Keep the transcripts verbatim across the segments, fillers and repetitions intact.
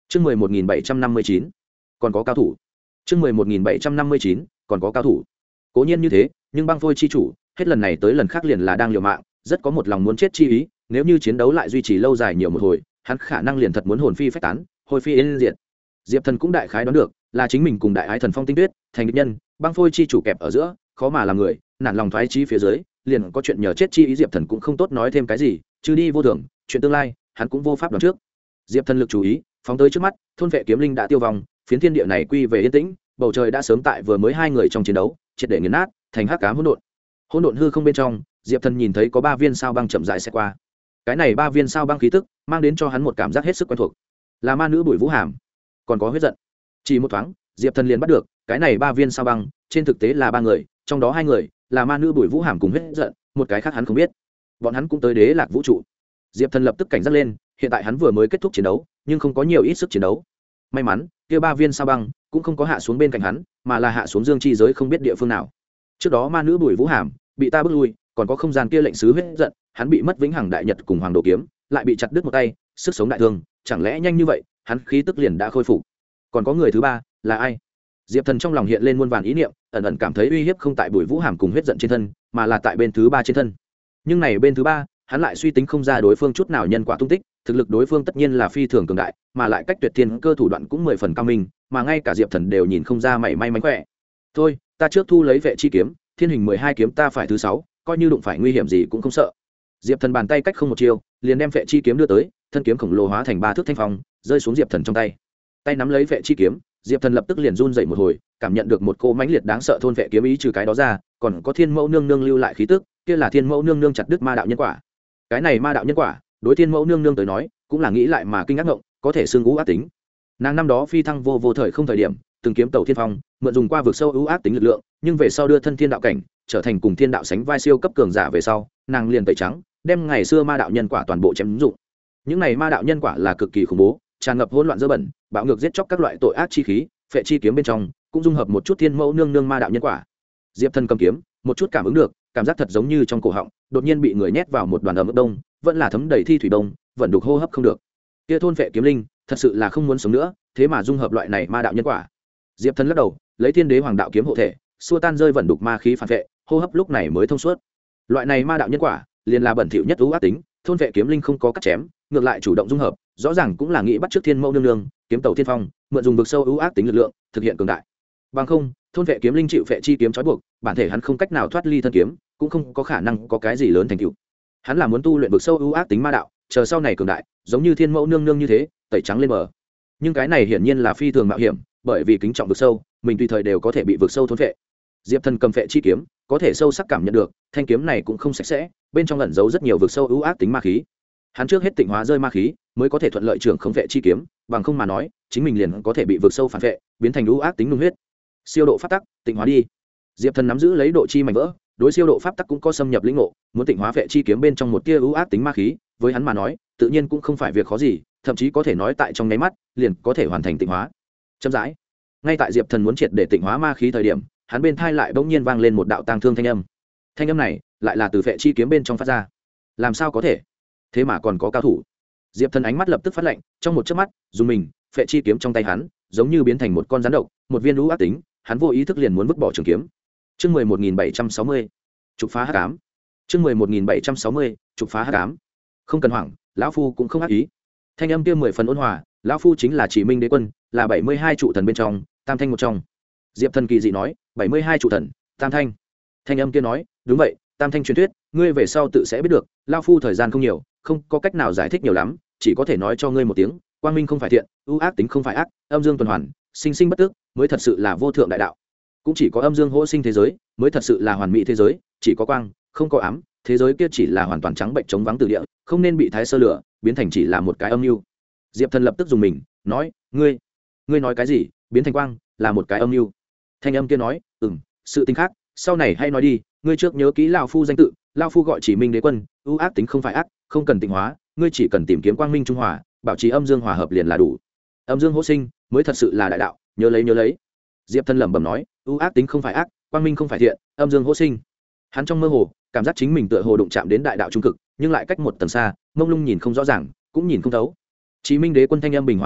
Chương mười một nghìn bảy trăm năm mươi chín, còn có cao thủ. Chương mười một nghìn bảy trăm năm mươi chín, còn có cao thủ. Cố nhiên như thế, nhưng băng phôi chi chủ, hết lần này tới lần khác liền là đang liều mạng, rất có một lòng muốn chết chi ý, nếu như chiến đấu lại duy trì lâu dài nhiều một hồi, hắn khả năng liền thật muốn hồn phi phách tán, hồi phi yên diệt. Diệp Thần cũng đại khái đoán được, là chính mình cùng đại ái thần Phong Tinh Tuyết, thành địch nhân, băng phôi chi chủ kẹp ở giữa, khó mà làm người, nản lòng thoái chí phía dưới, liền có chuyện nhờ chết chi ý. Diệp Thần cũng không tốt nói thêm cái gì, chứ đi vô thường, chuyện tương lai, hắn cũng vô pháp đoán trước. Diệp Thần lực chú ý, phóng tới trước mắt, thôn vệ kiếm linh đã tiêu vong, phiến thiên địa này quy về yên tĩnh, bầu trời đã sớm tại vừa mới hai người trong chiến đấu triệt để nghiền nát, thành hắc ám hỗn độn. Hỗn độn hư không bên trong, Diệp Thần nhìn thấy có ba viên sao băng chậm rãi sẽ qua. Cái này ba viên sao băng khí tức mang đến cho hắn một cảm giác hết sức quen thuộc, là ma nữ Bùi Vũ Hàm, còn có huyết giận. Chỉ một thoáng, Diệp Thần liền bắt được, cái này ba viên sao băng, trên thực tế là ba người, trong đó hai người là ma nữ Bùi Vũ Hàm cùng huyết giận, một cái khác hắn không biết. Bọn hắn cũng tới Đế Lạc vũ trụ. Diệp Thần lập tức cảnh giác lên, hiện tại hắn vừa mới kết thúc chiến đấu, nhưng không có nhiều ít sức chiến đấu. May mắn, kia ba viên sao băng cũng không có hạ xuống bên cạnh hắn, mà là hạ xuống dương chi giới không biết địa phương nào. Trước đó ma nữ Bùi Vũ Hàm bị ta bước lui, còn có không gian kia lệnh sứ huyết giận, hắn bị mất vĩnh hằng đại nhật cùng hoàng đồ kiếm, lại bị chặt đứt một tay, sức sống đại thương, chẳng lẽ nhanh như vậy, hắn khí tức liền đã khôi phục. Còn có người thứ ba, là ai? Diệp Thần trong lòng hiện lên muôn vàn ý niệm, ẩn ẩn cảm thấy uy hiếp không tại Bùi Vũ Hàm cùng huyết giận trên thân, mà là tại bên thứ ba trên thân. Nhưng này bên thứ ba, hắn lại suy tính không ra đối phương chút nào nhân quả tung tích, thực lực đối phương tất nhiên là phi thường cường đại, mà lại cách tuyệt thiên cơ thủ đoạn cũng mười phần cao minh, mà ngay cả Diệp Thần đều nhìn không ra mảy may mánh khỏe. Thôi, ta trước thu lấy vệ chi kiếm, thiên hình mười hai kiếm ta phải thứ sáu, coi như đụng phải nguy hiểm gì cũng không sợ. Diệp Thần bàn tay cách không một chiêu, liền đem vệ chi kiếm đưa tới, thân kiếm khổng lồ hóa thành ba thước thanh phong, rơi xuống Diệp Thần trong tay. Tay nắm lấy vệ chi kiếm, Diệp Thần lập tức liền run dậy một hồi, cảm nhận được một cô mãnh liệt đáng sợ thôn vệ kiếm ý, trừ cái đó ra, còn có Thiên Mẫu nương nương lưu lại khí tức, kia là Thiên Mẫu nương nương chặt đứt ma đạo nhân quả. Cái này ma đạo nhân quả, đối Thiên Mẫu nương nương tới nói, cũng là nghĩ lại mà kinh ngạc ngộng, có thể xương ú ác tính. Nàng năm đó phi thăng vô vô thời không thời điểm, từng kiếm tẩu thiên phong, mượn dùng qua vực sâu ưu ác tính lực lượng, nhưng về sau đưa thân thiên đạo cảnh, trở thành cùng thiên đạo sánh vai siêu cấp cường giả về sau, nàng liền tẩy trắng, đem ngày xưa ma đạo nhân quả toàn bộ chém dụng. Những này ma đạo nhân quả là cực kỳ khủng bố, tràn ngập hỗn loạn dơ bẩn, bạo ngược giết chóc các loại tội ác chi khí, phệ chi kiếm bên trong cũng dung hợp một chút Thiên Mẫu nương nương ma đạo nhân quả. Diệp Thần cầm kiếm, một chút cảm ứng được, cảm giác thật giống như trong cổ họng đột nhiên bị người nhét vào một đoàn ẩm ướt đông, vẫn là thấm đầy thi thủy đông, vẫn đục hô hấp không được. Kia thôn phệ kiếm linh, thật sự là không muốn sống nữa, thế mà dung hợp loại này ma đạo nhân quả. Diệp Thần lắc đầu, lấy Thiên Đế Hoàng đạo kiếm hộ thể, xua tan rơi vận đục ma khí phản vệ, hô hấp lúc này mới thông suốt. Loại này ma đạo nhân quả, liền là bẩn thỉu nhất ưu ác tính, thôn vệ kiếm linh không có cắt chém, ngược lại chủ động dung hợp, rõ ràng cũng là nghĩ bắt trước Thiên Mẫu nương nương, kiếm tẩu thiên phong, mượn dùng vực sâu ưu ác tính lực lượng, thực hiện cường đại. Bằng không, thôn vệ kiếm linh chịu phệ chi kiếm trói buộc, bản thể hắn không cách nào thoát ly thân kiếm, cũng không có khả năng có cái gì lớn thành tựu. Hắn là muốn tu luyện vực sâu ưu ác tính ma đạo, chờ sau này cường đại, giống như Thiên Mẫu nương nương như thế, tẩy trắng lên bờ. Nhưng cái này hiển nhiên là phi thường mạo hiểm, bởi vì kính trọng vực sâu, mình tùy thời đều có thể bị vực sâu thôn vệ. Diệp Thần cầm phệ chi kiếm, có thể sâu sắc cảm nhận được, thanh kiếm này cũng không sạch sẽ, bên trong ẩn giấu rất nhiều vực sâu ưu ác tính ma khí. Hắn trước hết tịnh hóa rơi ma khí, mới có thể thuận lợi trưởng không phệ chi kiếm, bằng không mà nói, chính mình liền có thể bị vực sâu phản phệ, biến thành ưu ác tính nung huyết. Siêu độ pháp tắc, tịnh hóa đi. Diệp Thần nắm giữ lấy độ chi mảnh vỡ, đối siêu độ pháp tắc cũng có xâm nhập lĩnh ngộ, muốn tịnh hóa phệ chi kiếm bên trong một tia ưu ác tính ma khí, với hắn mà nói, tự nhiên cũng không phải việc khó gì, thậm chí có thể nói tại trong nháy mắt, liền có thể hoàn thành tịnh hóa. Chậm rãi, ngay tại Diệp Thần muốn triệt để tịnh hóa ma khí thời điểm, hắn bên thai lại bỗng nhiên vang lên một đạo tang thương thanh âm. Thanh âm này lại là từ phệ chi kiếm bên trong phát ra. Làm sao có thể? Thế mà còn có cao thủ. Diệp Thần ánh mắt lập tức phát lạnh, trong một chớp mắt, dùng mình, phệ chi kiếm trong tay hắn, giống như biến thành một con rắn độc, một viên lũ ác tính, hắn vô ý thức liền muốn vứt bỏ trường kiếm. Chương mười một nghìn bảy trăm sáu mươi, trục phá hắc ám. Chương mười một nghìn bảy trăm sáu mươi, trục phá hắc ám. Không cần hoảng, lão phu cũng không ác ý. Thanh âm kia mười phần ôn hòa, lão phu chính là Chỉ Minh Đế Quân, là bảy mươi hai trụ thần bên trong, tam thanh một trong. Diệp Thần kỳ dị nói, bảy mươi hai trụ thần, tam thanh. Thanh âm kia nói, đúng vậy, tam thanh truyền thuyết, ngươi về sau tự sẽ biết được, lão phu thời gian không nhiều, không có cách nào giải thích nhiều lắm, chỉ có thể nói cho ngươi một tiếng, quang minh không phải thiện, ưu ác tính không phải ác, âm dương tuần hoàn, sinh sinh bất tức, mới thật sự là vô thượng đại đạo. Cũng chỉ có âm dương hỗ sinh thế giới, mới thật sự là hoàn mỹ thế giới, chỉ có quang, không có ám, thế giới kia chỉ là hoàn toàn trắng bệnh trống vắng từ địa, không nên bị thái sơ lửa, biến thành chỉ là một cái âm mưu. Diệp Thần lập tức dùng mình, nói, ngươi, ngươi nói cái gì? Biến thành quang, là một cái âm mưu. Thanh âm kia nói, ừm, sự tình khác, sau này hay nói đi, ngươi trước nhớ kỹ lão phu danh tự, lão phu gọi Chỉ Minh Đế Quân, ưu ác tính không phải ác, không cần tịnh hóa, ngươi chỉ cần tìm kiếm quang minh trung hòa, bảo trì âm dương hòa hợp liền là đủ. Âm dương hỗ sinh, mới thật sự là đại đạo, nhớ lấy nhớ lấy. Diệp Thần lẩm bẩm nói, ưu ác tính không phải ác, quang minh không phải thiện, âm dương hỗ sinh. Hắn trong mơ hồ, cảm giác chính mình tựa hồ đụng chạm đến đại đạo trung cực, nhưng lại cách một tầng xa, mông lung nhìn không rõ ràng, cũng nhìn không thấu. Chí Minh Đế Quân thanh âm bình hòa nói,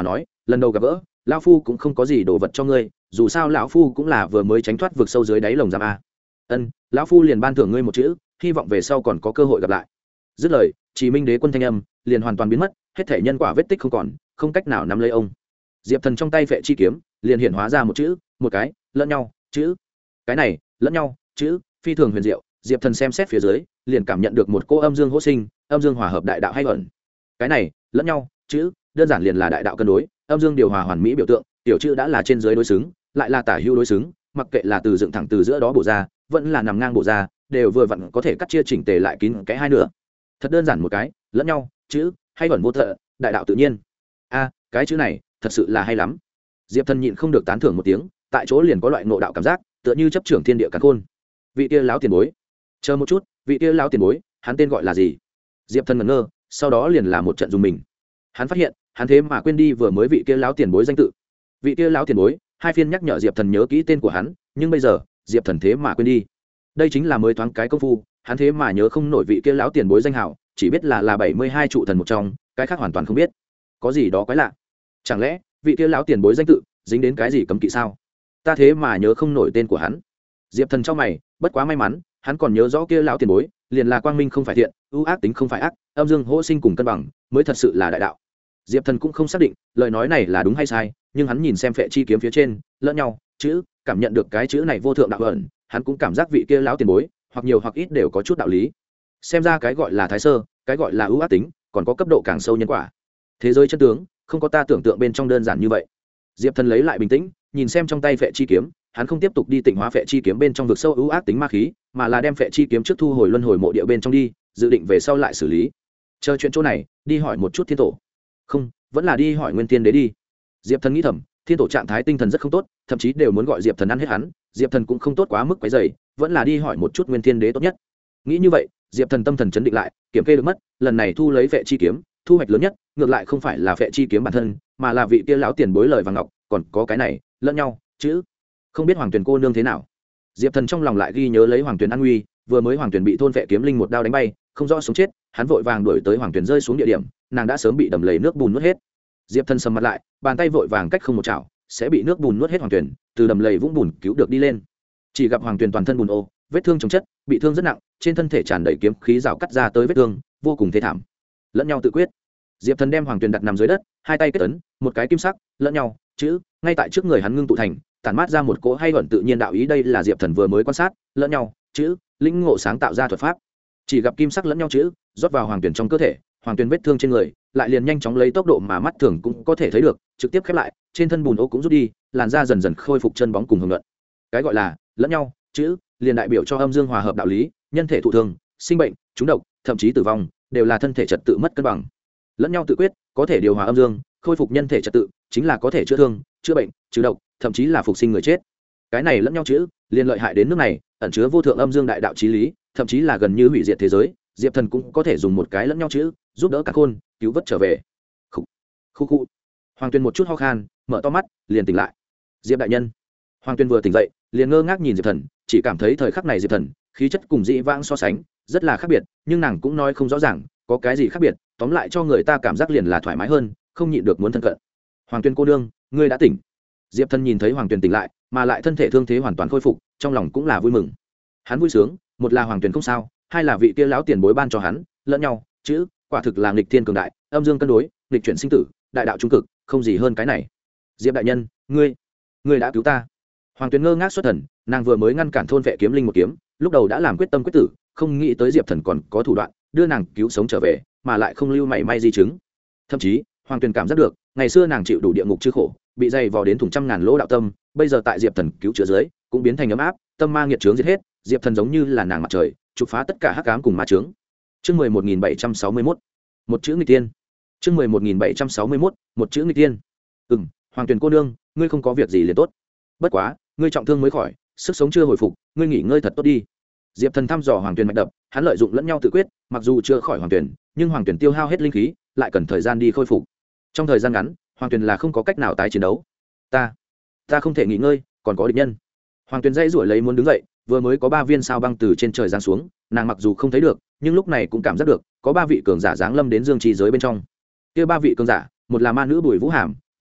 lần đầu gặp gỡ lão phu cũng không có gì đồ vật cho ngươi, dù sao lão phu cũng là vừa mới tránh thoát vực sâu dưới đáy lồng giam a. Ân, lão phu liền ban thưởng ngươi một chữ, hy vọng về sau còn có cơ hội gặp lại. Dứt lời, Chỉ Minh Đế quân thanh âm liền hoàn toàn biến mất, hết thể nhân quả vết tích không còn, không cách nào nắm lấy ông. Diệp Thần trong tay phệ chi kiếm liền hiện hóa ra một chữ, một cái lẫn nhau chữ. Cái này lẫn nhau chữ phi thường huyền diệu. Diệp Thần xem xét phía dưới liền cảm nhận được một cô âm dương hỗ sinh, âm dương hòa hợp đại đạo hay ẩn. Cái này lẫn nhau chữ đơn giản liền là đại đạo cân đối, âm dương điều hòa hoàn mỹ biểu tượng. Tiểu chữ đã là trên dưới đối xứng, lại là tả hữu đối xứng, mặc kệ là từ dựng thẳng từ giữa đó bổ ra, vẫn là nằm ngang bổ ra, đều vừa vặn có thể cắt chia chỉnh tề lại kín cái hai nửa. Thật đơn giản một cái lẫn nhau chữ hay ẩn vô thợ, đại đạo tự nhiên. A, cái chữ này thật sự là hay lắm. Diệp Thần nhịn không được tán thưởng một tiếng, tại chỗ liền có loại ngộ đạo cảm giác, tựa như chấp trưởng thiên địa càn khôn. Vị kia lão tiền bối, chờ một chút, vị kia lão tiền bối, hắn tên gọi là gì? Diệp Thần ngẩn ngơ, sau đó liền là một trận dùng mình. Hắn phát hiện, hắn thế mà quên đi vừa mới vị kia lão tiền bối danh tự. Vị kia lão tiền bối, hai phiên nhắc nhở Diệp Thần nhớ kỹ tên của hắn, nhưng bây giờ, Diệp Thần thế mà quên đi. Đây chính là mới thoáng cái công phu, hắn thế mà nhớ không nổi vị kia lão tiền bối danh hào, chỉ biết là là bảy mươi hai trụ thần một trong, cái khác hoàn toàn không biết. Có gì đó quái lạ. Chẳng lẽ, vị kia lão tiền bối danh tự dính đến cái gì cấm kỵ sao? Ta thế mà nhớ không nổi tên của hắn. Diệp Thần trong mày, bất quá may mắn, hắn còn nhớ rõ kia lão tiền bối, liền là quang minh không phải thiện, ưu ác tính không phải ác, âm dương hỗ sinh cùng cân bằng, mới thật sự là đại đạo. Diệp Thần cũng không xác định lời nói này là đúng hay sai, nhưng hắn nhìn xem phệ chi kiếm phía trên lẫn nhau chữ, cảm nhận được cái chữ này vô thượng đạo ẩn, hắn cũng cảm giác vị kia lão tiền bối hoặc nhiều hoặc ít đều có chút đạo lý. Xem ra cái gọi là thái sơ, cái gọi là ưu ác tính, còn có cấp độ càng sâu nhân quả. Thế giới chân tướng không có ta tưởng tượng bên trong đơn giản như vậy. Diệp Thần lấy lại bình tĩnh, nhìn xem trong tay phệ chi kiếm, hắn không tiếp tục đi tịnh hóa phệ chi kiếm bên trong vực sâu ưu ác tính ma khí, mà là đem phệ chi kiếm trước thu hồi luân hồi mộ địa bên trong đi, dự định về sau lại xử lý. Chờ chuyện chỗ này, đi hỏi một chút thiên tổ. Không, vẫn là đi hỏi Nguyên Tiên Đế đi. Diệp Thần nghĩ thầm, thiên tổ trạng thái tinh thần rất không tốt, thậm chí đều muốn gọi Diệp Thần ăn hết hắn, Diệp Thần cũng không tốt quá mức quấy rầy, vẫn là đi hỏi một chút Nguyên Tiên Đế tốt nhất. Nghĩ như vậy, Diệp Thần tâm thần chấn định lại, kiểm kê được mất, lần này thu lấy phệ chi kiếm, thu hoạch lớn nhất, ngược lại không phải là phệ chi kiếm bản thân, mà là vị kia lão tiền bối lời vàng ngọc, còn có cái này, lẫn nhau, chữ. Không biết Hoàng Tuyền cô nương thế nào. Diệp Thần trong lòng lại ghi nhớ lấy Hoàng Tuyền an nguy, vừa mới Hoàng Tuyền bị thôn phệ kiếm linh một đao đánh bay, không rõ sống chết, hắn vội vàng đuổi tới Hoàng Tuyền rơi xuống địa điểm, nàng đã sớm bị đầm lầy nước bùn nuốt hết. Diệp Thần sầm mặt lại, bàn tay vội vàng cách không một chảo, sẽ bị nước bùn nuốt hết Hoàng Tuyền, từ đầm lầy vũng bùn cứu được đi lên. Chỉ gặp Hoàng Tuyền toàn thân bùn ô, vết thương chồng chất, bị thương rất nặng, trên thân thể tràn đầy kiếm khí rào cắt ra tới vết thương, vô cùng thê thảm. Lẫn nhau tự quyết. Diệp Thần đem Hoàng Tuyền đặt nằm dưới đất, hai tay kết ấn, một cái kim sắc, lẫn nhau, chữ, ngay tại trước người hắn ngưng tụ thành, tản mát ra một cỗ hay ẩn tự nhiên đạo ý, đây là Diệp Thần vừa mới quan sát, lẫn nhau, chữ, linh ngộ sáng tạo ra thuật pháp. Chỉ gặp kim sắc lẫn nhau chữ rót vào Hoàng Tuyền trong cơ thể, Hoàng Tuyền vết thương trên người lại liền nhanh chóng lấy tốc độ mà mắt thường cũng có thể thấy được, trực tiếp khép lại, trên thân bùn ô cũng rút đi, làn da dần dần khôi phục chân bóng cùng hồng nhuận. Cái gọi là lẫn nhau chữ liền đại biểu cho âm dương hòa hợp đạo lý, nhân thể thụ thương, sinh bệnh, trúng độc, thậm chí tử vong, đều là thân thể trật tự mất cân bằng. Lẫn nhau tự quyết có thể điều hòa âm dương, khôi phục nhân thể trật tự, chính là có thể chữa thương, chữa bệnh, trừ độc, thậm chí là phục sinh người chết. Cái này lẫn nhau chữ liền lợi hại đến nước này, ẩn chứa vô thượng âm dương đại đạo chí lý, thậm chí là gần như hủy diệt thế giới. Diệp Thần cũng có thể dùng một cái lẫn nhau chữ giúp đỡ các khôn cứu vớt trở về. Khủ, khu khu. Hoàng Tuyền một chút ho khan, mở to mắt, liền tỉnh lại. Diệp đại nhân. Hoàng Tuyền vừa tỉnh dậy, liền ngơ ngác nhìn Diệp Thần, chỉ cảm thấy thời khắc này Diệp Thần khí chất cùng dĩ vãng so sánh rất là khác biệt, nhưng nàng cũng nói không rõ ràng có cái gì khác biệt, tóm lại cho người ta cảm giác liền là thoải mái hơn, không nhịn được muốn thân cận. Hoàng Tuyền cô nương, ngươi đã tỉnh. Diệp Thần nhìn thấy Hoàng Tuyền tỉnh lại, mà lại thân thể thương thế hoàn toàn khôi phục, trong lòng cũng là vui mừng. Hắn vui sướng, một là Hoàng Tuyền không sao, hai là vị kia lão tiền bối ban cho hắn lẫn nhau chữ, quả thực là nghịch thiên cường đại, âm dương cân đối, nghịch chuyển sinh tử, đại đạo trung cực, không gì hơn cái này. Diệp đại nhân, ngươi ngươi đã cứu ta. Hoàng Tuyền ngơ ngác xuất thần, nàng vừa mới ngăn cản thôn vệ kiếm linh một kiếm, lúc đầu đã làm quyết tâm quyết tử, không nghĩ tới Diệp Thần còn có thủ đoạn đưa nàng cứu sống trở về, mà lại không lưu mảy may di chứng. Thậm chí Hoàng Tuyền cảm giác được ngày xưa nàng chịu đủ địa ngục chư khổ, bị dày vò đến thủng trăm ngàn lỗ đạo tâm, bây giờ tại Diệp Thần cứu chữa dưới cũng biến thành ấm áp, tâm ma nghiệt chướng diệt hết. Diệp Thần giống như là nàng mặt trời, trục phá tất cả hắc ám cùng ma chướng. Chương mười một nghìn bảy trăm sáu mươi mốt, một chữ nghịch tiên. Chương mười một nghìn bảy trăm sáu mươi mốt, một chữ nghịch tiên. Ừm, Hoàng Tuyền cô nương, ngươi không có việc gì liền tốt. Bất quá, ngươi trọng thương mới khỏi, sức sống chưa hồi phục, ngươi nghỉ ngơi thật tốt đi. Diệp Thần thăm dò Hoàng Tuyền mạch đập, hắn lợi dụng lẫn nhau tự quyết, mặc dù chưa khỏi Hoàng Tuyền, nhưng Hoàng Tuyền tiêu hao hết linh khí, lại cần thời gian đi khôi phục. Trong thời gian ngắn, Hoàng Tuyền là không có cách nào tái chiến đấu. Ta, ta không thể nghỉ ngơi, còn có địch nhân. Hoàng Tuyền dây rủi lấy muốn đứng dậy, vừa mới có ba viên sao băng từ trên trời giáng xuống, nàng mặc dù không thấy được, nhưng lúc này cũng cảm giác được có ba vị cường giả giáng lâm đến dương trì giới bên trong. Kia ba vị cường giả, một là ma nữ Bùi Vũ Hàm,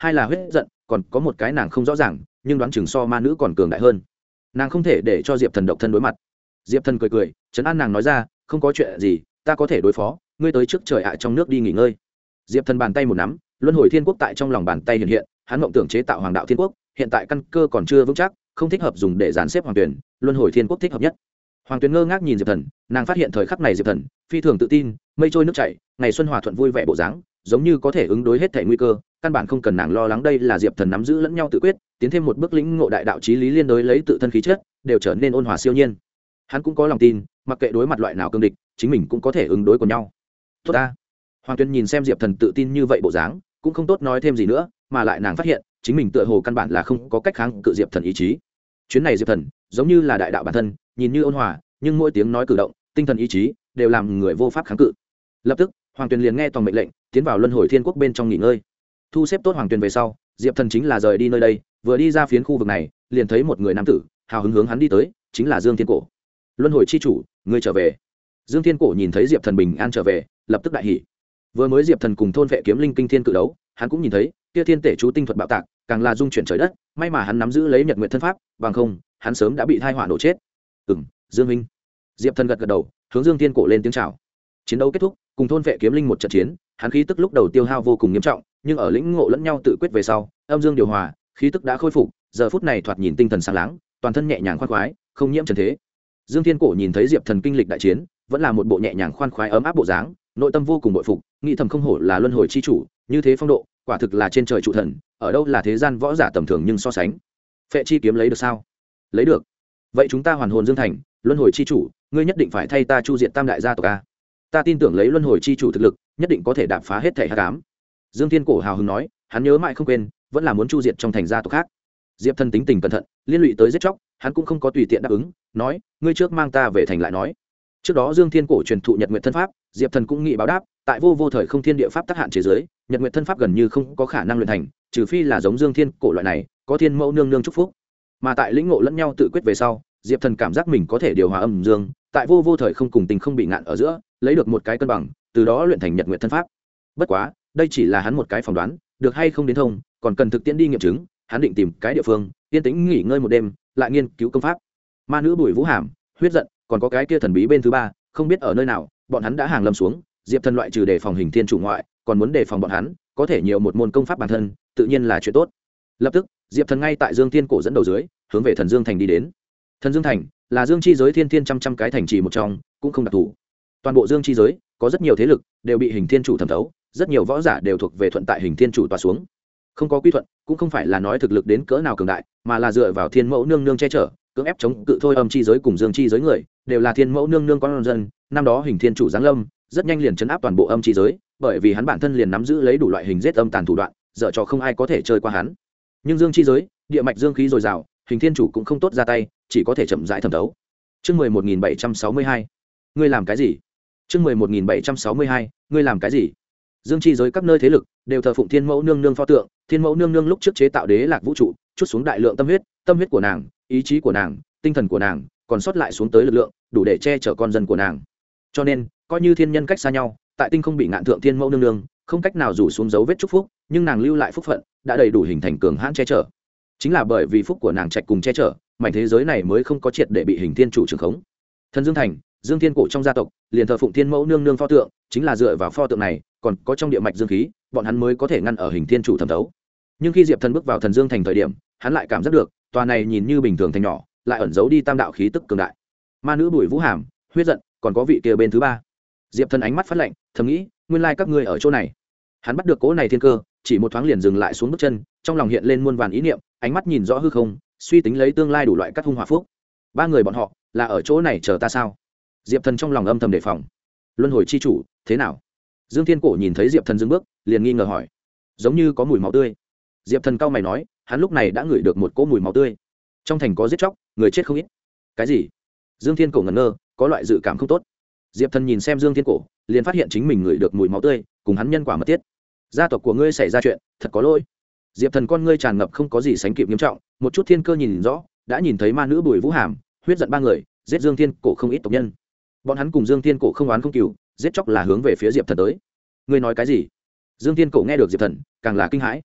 hai là huyết giận, còn có một cái nàng không rõ ràng nhưng đoán chừng so ma nữ còn cường đại hơn. Nàng không thể để cho diệp thần độc thân đối mặt. Diệp thần cười cười trấn an nàng nói ra, không có chuyện gì, ta có thể đối phó, ngươi tới trước trời ạ trong nước đi nghỉ ngơi. Diệp thần bàn tay một nắm, luân hồi thiên quốc tại trong lòng bàn tay hiện hiện, hắn mộng tưởng chế tạo hoàng đạo thiên quốc, hiện tại căn cơ còn chưa vững chắc, không thích hợp dùng để dàn xếp hoàng tuyển, luân hồi thiên quốc thích hợp nhất. Hoàng tuyển ngơ ngác nhìn diệp thần, nàng phát hiện thời khắc này diệp thần phi thường tự tin, mây trôi nước chảy, ngày xuân hòa thuận vui vẻ bộ dáng, giống như có thể ứng đối hết thể nguy cơ, căn bản không cần nàng lo lắng. Đây là diệp thần nắm giữ lẫn nhau tự quyết, tiến thêm một bước lĩnh ngộ đại đạo chí lý liên đối lấy tự thân khí chất, đều trở nên ôn hòa siêu nhiên. Hắn cũng có lòng tin, mặc kệ đối mặt loại nào cương địch, chính mình cũng có thể ứng đối của nhau. Tốt ta. Hoàng tuyên nhìn xem diệp thần tự tin như vậy bộ dáng, cũng không tốt nói thêm gì nữa, mà lại nàng phát hiện chính mình tựa hồ căn bản là không có cách kháng cự diệp thần ý chí. Chuyến này diệp thần giống như là đại đạo bản thân, nhìn như ôn hòa, nhưng mỗi tiếng nói cử động, tinh thần ý chí đều làm người vô pháp kháng cự. Lập tức Hoàng tuyên liền nghe toàn mệnh lệnh, tiến vào luân hồi thiên quốc bên trong nghỉ ngơi. Thu xếp tốt Hoàng tuyên về sau, diệp thần chính là rời đi nơi đây, vừa đi ra phiến khu vực này, liền thấy một người nam tử hào hứng hướng hắn đi tới, chính là Dương Thiên Cổ. Luân hồi chi chủ, ngươi trở về. Dương Thiên Cổ nhìn thấy diệp thần bình an trở về, lập tức đại hỉ. Vừa mới diệp thần cùng thôn vệ kiếm linh kinh thiên cự đấu, hắn cũng nhìn thấy kia thiên tể chú tinh thuật bạo tạc, càng là dung chuyển trời đất, may mà hắn nắm giữ lấy nhật nguyện thân pháp, bằng không hắn sớm đã bị thai họa nổ chết. Ừm, Dương huynh. Diệp thần gật gật đầu, hướng Dương Thiên Cổ lên tiếng chào. Chiến đấu kết thúc, cùng thôn vệ kiếm linh một trận chiến, hắn khí tức lúc đầu tiêu hao vô cùng nghiêm trọng, nhưng ở lĩnh ngộ lẫn nhau tự quyết về sau, âm dương điều hòa, khí tức đã khôi phục, giờ phút này thoạt nhìn tinh thần sáng láng, toàn thân nhẹ nhàng khoan khoái, không nhiễm trần thế. Dương Thiên Cổ nhìn thấy diệp thần kinh lịch đại chiến, vẫn là một bộ nhẹ nhàng khoan khoái ấm áp bộ dáng, nội tâm vô cùng bội phục, nghĩ thầm không hổ là luân hồi chi chủ, như thế phong độ, quả thực là trên trời trụ thần, ở đâu là thế gian võ giả tầm thường nhưng so sánh. Phệ chi kiếm lấy được sao? Lấy được. Vậy chúng ta hoàn hồn Dương Thành, luân hồi chi chủ, ngươi nhất định phải thay ta chu diện tam đại gia tộc a. Ta tin tưởng lấy luân hồi chi chủ thực lực, nhất định có thể đạp phá hết thể hắc ám. Dương Thiên Cổ hào hứng nói, hắn nhớ mãi không quên, vẫn là muốn chu diệt trong thành gia tộc khác. Diệp thần tính tình cẩn thận, liên lụy tới giết chóc, hắn cũng không có tùy tiện đáp ứng, nói, ngươi trước mang ta về thành lại nói. Trước đó Dương Thiên Cổ truyền thụ Nhật Nguyệt thân pháp, Diệp thần cũng nghĩ báo đáp, tại vô vô thời không thiên địa pháp tác hạn chế giới, Nhật Nguyệt thân pháp gần như không có khả năng luyện thành, trừ phi là giống Dương Thiên Cổ loại này, có thiên mẫu nương nương chúc phúc. Mà tại lĩnh ngộ lẫn nhau tự quyết về sau, Diệp thần cảm giác mình có thể điều hòa âm dương, tại vô vô thời không cùng tình không bị ngạn ở giữa, lấy được một cái cân bằng, từ đó luyện thành Nhật Nguyệt thân pháp. Bất quá, đây chỉ là hắn một cái phỏng đoán, được hay không đến thông, còn cần thực tiễn đi nghiệm chứng. Hắn định tìm cái địa phương, yên tĩnh nghỉ ngơi một đêm, lại nghiên cứu công pháp. Ma nữ Bùi Vũ Hàm, huyết giận, còn có cái kia thần bí bên thứ ba, không biết ở nơi nào, bọn hắn đã hàng lâm xuống. Diệp thần loại trừ đề phòng hình thiên chủ ngoại, còn muốn đề phòng bọn hắn, có thể nhiều một môn công pháp bản thân, tự nhiên là chuyện tốt. Lập tức, Diệp thần ngay tại Dương Thiên Cổ dẫn đầu dưới, hướng về Thần Dương Thành đi đến. Thần Dương Thành là Dương chi giới thiên thiên trăm trăm cái thành trì một trong, cũng không đặc thù. Toàn bộ Dương chi giới có rất nhiều thế lực đều bị hình thiên chủ thẩm thấu, rất nhiều võ giả đều thuộc về thuận tại hình thiên chủ tòa xuống. Không có quy thuận, cũng không phải là nói thực lực đến cỡ nào cường đại, mà là dựa vào thiên mẫu nương nương che chở, cưỡng ép chống cự thôi. Âm chi giới cùng Dương chi giới người đều là thiên mẫu nương nương con dân. Năm đó hình thiên chủ giáng lâm, rất nhanh liền chấn áp toàn bộ âm chi giới, bởi vì hắn bản thân liền nắm giữ lấy đủ loại hình giết âm tàn thủ đoạn, dở trò không ai có thể chơi qua hắn. Nhưng Dương chi giới, địa mạch dương khí dồi dào, hình thiên chủ cũng không tốt ra tay, chỉ có thể chậm rãi thẩm thấu. Chương mười một nghìn bảy trăm sáu mươi hai, ngươi làm cái gì? Chương mười một nghìn bảy trăm sáu mươi hai, ngươi làm cái gì? Dương chi giới các nơi thế lực đều thờ phụng thiên mẫu nương nương pho tượng. Thiên mẫu nương nương lúc trước chế tạo đế lạc vũ trụ, chút xuống đại lượng tâm huyết, tâm huyết của nàng, ý chí của nàng, tinh thần của nàng, còn sót lại xuống tới lực lượng, đủ để che chở con dân của nàng. Cho nên, coi như thiên nhân cách xa nhau, tại tinh không bị ngạn thượng thiên mẫu nương nương, không cách nào rủ xuống dấu vết chúc phúc, nhưng nàng lưu lại phúc phận, đã đầy đủ hình thành cường hãn che chở. Chính là bởi vì phúc của nàng trạch cùng che chở, mảnh thế giới này mới không có triệt để bị hình thiên chủ trường khống. Thần Dương Thành, Dương Thiên Cổ trong gia tộc liền thờ phụng thiên mẫu nương nương pho tượng, chính là dựa vào pho tượng này, còn có trong địa mạch dương khí, bọn hắn mới có thể ngăn ở hình thiên chủ thẩm thấu. Nhưng khi Diệp Thần bước vào Thần Dương Thành thời điểm, hắn lại cảm giác được, tòa này nhìn như bình thường thành nhỏ, lại ẩn giấu đi tam đạo khí tức cường đại. Ma nữ Bùi Vũ Hàm, huyết giận, còn có vị kia bên thứ ba. Diệp Thần ánh mắt phát lạnh, thầm nghĩ, nguyên lai các ngươi ở chỗ này. Hắn bắt được cỗ này thiên cơ, chỉ một thoáng liền dừng lại xuống bước chân, trong lòng hiện lên muôn vàn ý niệm, ánh mắt nhìn rõ hư không, suy tính lấy tương lai đủ loại cắt hung hỏa phúc. Ba người bọn họ là ở chỗ này chờ ta sao? Diệp Thần trong lòng âm thầm đề phòng. Luân hồi chi chủ, thế nào? Dương Thiên Cổ nhìn thấy Diệp Thần dừng bước, liền nghi ngờ hỏi. Giống như có mùi máu tươi. Diệp Thần cau mày nói, hắn lúc này đã ngửi được một cỗ mùi máu tươi. Trong thành có giết chóc, người chết không ít. Cái gì? Dương Thiên Cổ ngẩn ngơ, có loại dự cảm không tốt. Diệp Thần nhìn xem Dương Thiên Cổ, liền phát hiện chính mình ngửi được mùi máu tươi, cùng hắn nhân quả mật thiết. Gia tộc của ngươi xảy ra chuyện, thật có lỗi. Diệp Thần con ngươi tràn ngập không có gì sánh kịp nghiêm trọng, một chút thiên cơ nhìn rõ, đã nhìn thấy ma nữ Bùi Vũ Hàm, huyết giận ba người, giết Dương Thiên Cổ không ít tộc nhân. Bọn hắn cùng Dương Thiên Cổ không oán không cừu, giết chóc là hướng về phía Diệp Thần tới. Ngươi nói cái gì? Dương Thiên Cổ nghe được Diệp Thần, càng là kinh hãi.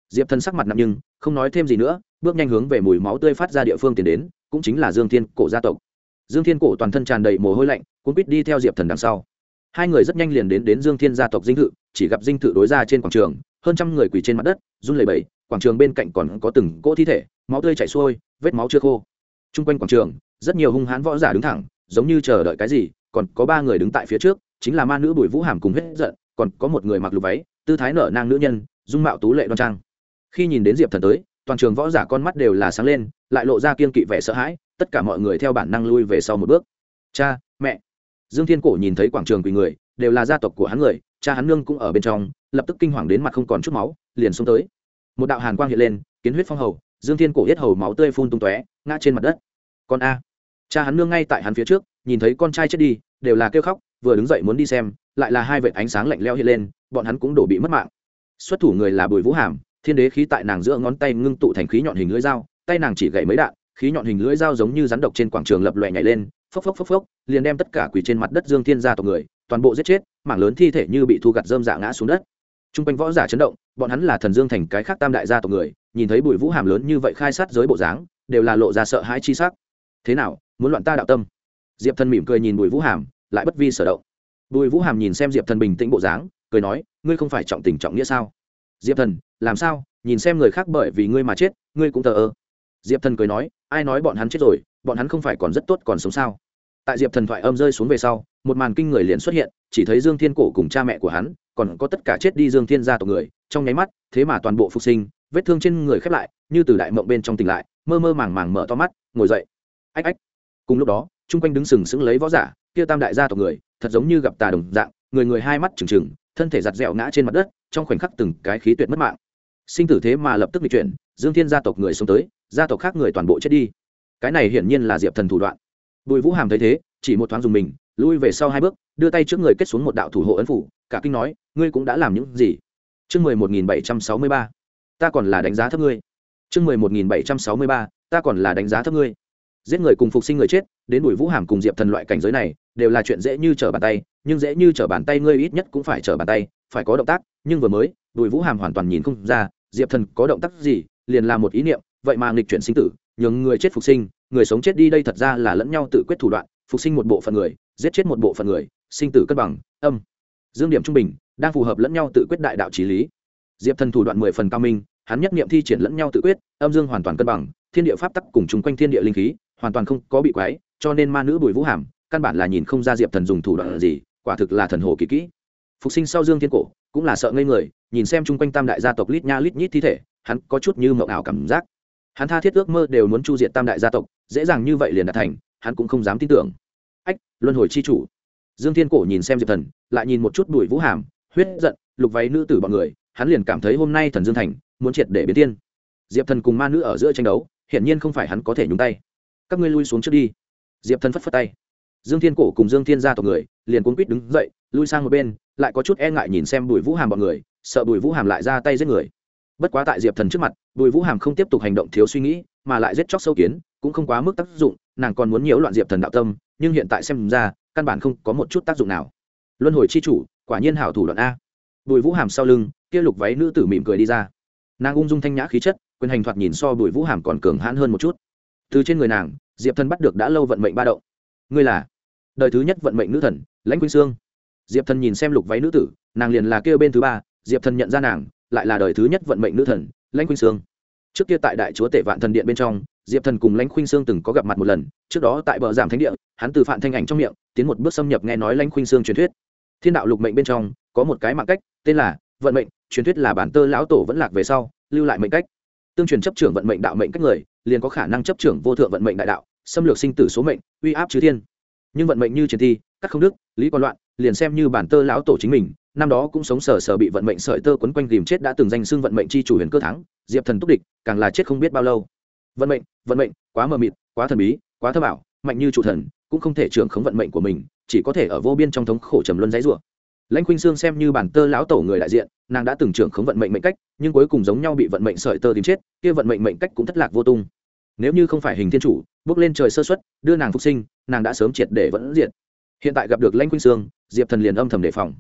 Diệp Thần sắc mặt nặng nhưng không nói thêm gì nữa, bước nhanh hướng về mùi máu tươi phát ra địa phương tiến đến, cũng chính là Dương Thiên Cổ gia tộc. Dương Thiên Cổ toàn thân tràn đầy mồ hôi lạnh, cuống quýt đi theo Diệp Thần đằng sau. Hai người rất nhanh liền đến đến Dương Thiên gia tộc dinh thự, chỉ gặp dinh thự đối ra trên quảng trường, hơn trăm người quỳ trên mặt đất, run lẩy bẩy, quảng trường bên cạnh còn có từng cỗ thi thể, máu tươi chảy xuôi, vết máu chưa khô. Trung quanh quảng trường, rất nhiều hung hãn võ giả đứng thẳng, giống như chờ đợi cái gì, còn có ba người đứng tại phía trước, chính là ma nữ Bùi Vũ Hàm cùng hết giận, còn có một người mặc lục váy, tư thái nở nang nữ nhân, dung mạo tú lệ đoan trang. Khi nhìn đến Diệp Thần tới, toàn trường võ giả con mắt đều là sáng lên, lại lộ ra kiên kỵ vẻ sợ hãi, tất cả mọi người theo bản năng lui về sau một bước. Cha, mẹ. Dương Thiên Cổ nhìn thấy quảng trường quỳ người, đều là gia tộc của hắn người, cha hắn nương cũng ở bên trong, lập tức kinh hoàng đến mặt không còn chút máu, liền xông tới. Một đạo hàn quang hiện lên, kiến huyết phong hầu, Dương Thiên Cổ yết hầu máu tươi phun tung tóe, ngã trên mặt đất. Con a. Cha hắn nương ngay tại hắn phía trước, nhìn thấy con trai chết đi, đều là kêu khóc, vừa đứng dậy muốn đi xem, lại là hai vệt ánh sáng lạnh lẽo hiện lên, bọn hắn cũng đổ bị mất mạng. Xuất thủ người là Bùi Vũ Hàm, thiên đế khí tại nàng giữa ngón tay ngưng tụ thành khí nhọn hình lưỡi dao, tay nàng chỉ gậy mấy đạn, khí nhọn hình lưỡi dao giống như rắn độc trên quảng trường lập loè nhảy lên, phốc phốc phốc phốc, liền đem tất cả quỳ trên mặt đất Dương Thiên gia tộc người, toàn bộ giết chết, mảng lớn thi thể như bị thu gặt rơm rạ ngã xuống đất. Trung quanh võ giả chấn động, bọn hắn là Thần Dương thành cái khác tam đại gia tộc người, nhìn thấy Bùi Vũ Hàm lớn như vậy khai sát giới bộ dáng, đều là lộ ra sợ hãi chi sắc. Thế nào, muốn loạn ta đạo tâm? Diệp Thần mỉm cười nhìn Bùi Vũ Hàm, lại bất vi sở động. Bùi Vũ Hàm nhìn xem Diệp Thần bình tĩnh bộ dáng, cười nói, ngươi không phải trọng tình trọng nghĩa sao? Diệp Thần, làm sao, nhìn xem người khác bởi vì ngươi mà chết, ngươi cũng thờ ơ. Diệp Thần cười nói, ai nói bọn hắn chết rồi, bọn hắn không phải còn rất tốt còn sống sao? Tại Diệp Thần thoại âm rơi xuống về sau, một màn kinh người liền xuất hiện, chỉ thấy Dương Thiên Cổ cùng cha mẹ của hắn, còn có tất cả chết đi Dương Thiên gia tộc người, trong nháy mắt, thế mà toàn bộ phục sinh, vết thương trên người khép lại, như từ đại mộng bên trong tỉnh lại, mơ mơ màng màng mở to mắt, ngồi dậy. Ách ách. Cùng lúc đó, chung quanh đứng sừng sững lấy võ giả, kia tam đại gia tộc người, thật giống như gặp tà đồng dạng, người người hai mắt trừng trừng, thân thể giật dẻo ngã trên mặt đất, trong khoảnh khắc từng cái khí tuyệt mất mạng. Sinh tử thế mà lập tức bị chuyển, Dương Thiên gia tộc người xuống tới, gia tộc khác người toàn bộ chết đi. Cái này hiển nhiên là Diệp Thần thủ đoạn. Bùi Vũ Hàm thấy thế, chỉ một thoáng dùng mình, lui về sau hai bước, đưa tay trước người kết xuống một đạo thủ hộ ấn phủ, cả kinh nói, ngươi cũng đã làm những gì? Chương mười một nghìn bảy trăm sáu mươi ba, ta còn là đánh giá thấp ngươi. Chương mười một nghìn bảy trăm sáu mươi ba, ta còn là đánh giá thấp ngươi. Giết người cùng phục sinh người chết, đến Bùi Vũ Hàm cùng Diệp Thần loại cảnh giới này, đều là chuyện dễ như trở bàn tay, nhưng dễ như trở bàn tay ngươi ít nhất cũng phải trở bàn tay, phải có động tác, nhưng vừa mới, Bùi Vũ Hàm hoàn toàn nhìn không ra, Diệp Thần có động tác gì, liền là một ý niệm, vậy mà nghịch chuyển sinh tử, nhường người chết phục sinh, người sống chết đi đây thật ra là lẫn nhau tự quyết thủ đoạn, phục sinh một bộ phận người, giết chết một bộ phận người, sinh tử cân bằng, âm dương điểm trung bình, đang phù hợp lẫn nhau tự quyết đại đạo chí lý. Diệp Thần thủ đoạn mười phần cao minh, hắn nhất niệm thi triển lẫn nhau tự quyết, âm dương hoàn toàn cân bằng, thiên địa pháp tắc cùng chung quanh thiên địa linh khí, hoàn toàn không có bị quái, cho nên ma nữ Bùi Vũ Hàm, căn bản là nhìn không ra Diệp Thần dùng thủ đoạn gì, quả thực là thần hồ kỳ kỹ. Phục sinh sau Dương Thiên Cổ, cũng là sợ ngây người, nhìn xem chung quanh tam đại gia tộc lít nha lít nhít thi thể, hắn có chút như mộng ảo cảm giác. Hắn tha thiết ước mơ đều muốn chu diệt tam đại gia tộc, dễ dàng như vậy liền đạt thành, hắn cũng không dám tin tưởng. Ách, luân hồi chi chủ. Dương Thiên Cổ nhìn xem Diệp Thần, lại nhìn một chút Bùi Vũ Hàm, huyết giận, lục váy nữ tử bọn người, hắn liền cảm thấy hôm nay Thần Dương thành muốn triệt để biến thiên. Diệp Thần cùng ma nữ ở giữa tranh đấu, hiển nhiên không phải hắn có thể nhúng tay. Các ngươi lui xuống trước đi. Diệp Thần phất phất tay. Dương Thiên Cổ cùng Dương Thiên gia tộc người, liền cuống quýt đứng dậy, lui sang một bên, lại có chút e ngại nhìn xem Bùi Vũ Hàm bọn người, sợ Bùi Vũ Hàm lại ra tay giết người. Bất quá tại Diệp Thần trước mặt, Bùi Vũ Hàm không tiếp tục hành động thiếu suy nghĩ, mà lại giết chóc sâu kiến, cũng không quá mức tác dụng, nàng còn muốn nhiễu loạn Diệp Thần đạo tâm, nhưng hiện tại xem ra, căn bản không có một chút tác dụng nào. Luân hồi chi chủ, quả nhiên hảo thủ đoạn a. Bùi Vũ Hàm sau lưng, kia lục váy nữ tử mỉm cười đi ra. Nàng ung dung thanh nhã khí chất, quyền hành thoạt nhìn so Bùi Vũ Hàm còn cường hãn hơn một chút. Từ trên người nàng, Diệp Thần bắt được đã lâu vận mệnh ba động. Ngươi là đời thứ nhất vận mệnh nữ thần, Lãnh Khuynh Sương. Diệp Thần nhìn xem lục váy nữ tử, nàng liền là kia bên thứ ba, Diệp Thần nhận ra nàng, lại là đời thứ nhất vận mệnh nữ thần, Lãnh Khuynh Sương. Trước kia tại đại chúa tể vạn thần điện bên trong, Diệp Thần cùng Lãnh Khuynh Sương từng có gặp mặt một lần, trước đó tại bờ giảm thánh địa, hắn từ Phạn Thanh Ảnh trong miệng tiến một bước xâm nhập nghe nói Lãnh Khuynh Sương truyền thuyết. Thiên đạo lục mệnh bên trong có một cái mạng cách, tên là vận mệnh, truyền thuyết là bản tơ lão tổ vẫn lạc về sau, lưu lại mệnh cách. Tương truyền chấp trưởng vận mệnh đạo mệnh cách người, liền có khả năng chấp trưởng vô thượng vận mệnh đại đạo, xâm lược sinh tử số mệnh, uy áp chư thiên. Nhưng vận mệnh như truyền thi, cắt không đức, lý còn loạn, liền xem như bản tơ lão tổ chính mình, năm đó cũng sống sờ sờ bị vận mệnh sợi tơ quấn quanh ghìm chết, đã từng danh xưng vận mệnh chi chủ huyền cơ thắng, Diệp Thần túc địch, càng là chết không biết bao lâu. Vận mệnh, vận mệnh, quá mờ mịt, quá thần bí, quá thơ bảo, mạnh như chủ thần, cũng không thể trưởng khống vận mệnh của mình, chỉ có thể ở vô biên trong thống khổ trầm luân giãy giụa. Lãnh Khuynh Sương xem như bản tơ lão tổ người đại diện, nàng đã từng trưởng khống vận mệnh mệnh cách, nhưng cuối cùng giống nhau bị vận mệnh sợi tơ tìm chết, kia vận mệnh mệnh cách cũng thất lạc vô tung. Nếu như không phải hình thiên chủ bước lên trời sơ suất, đưa nàng phục sinh, nàng đã sớm triệt để vẫn diệt. Hiện tại gặp được Lãnh Khuynh Sương, Diệp Thần liền âm thầm đề phòng.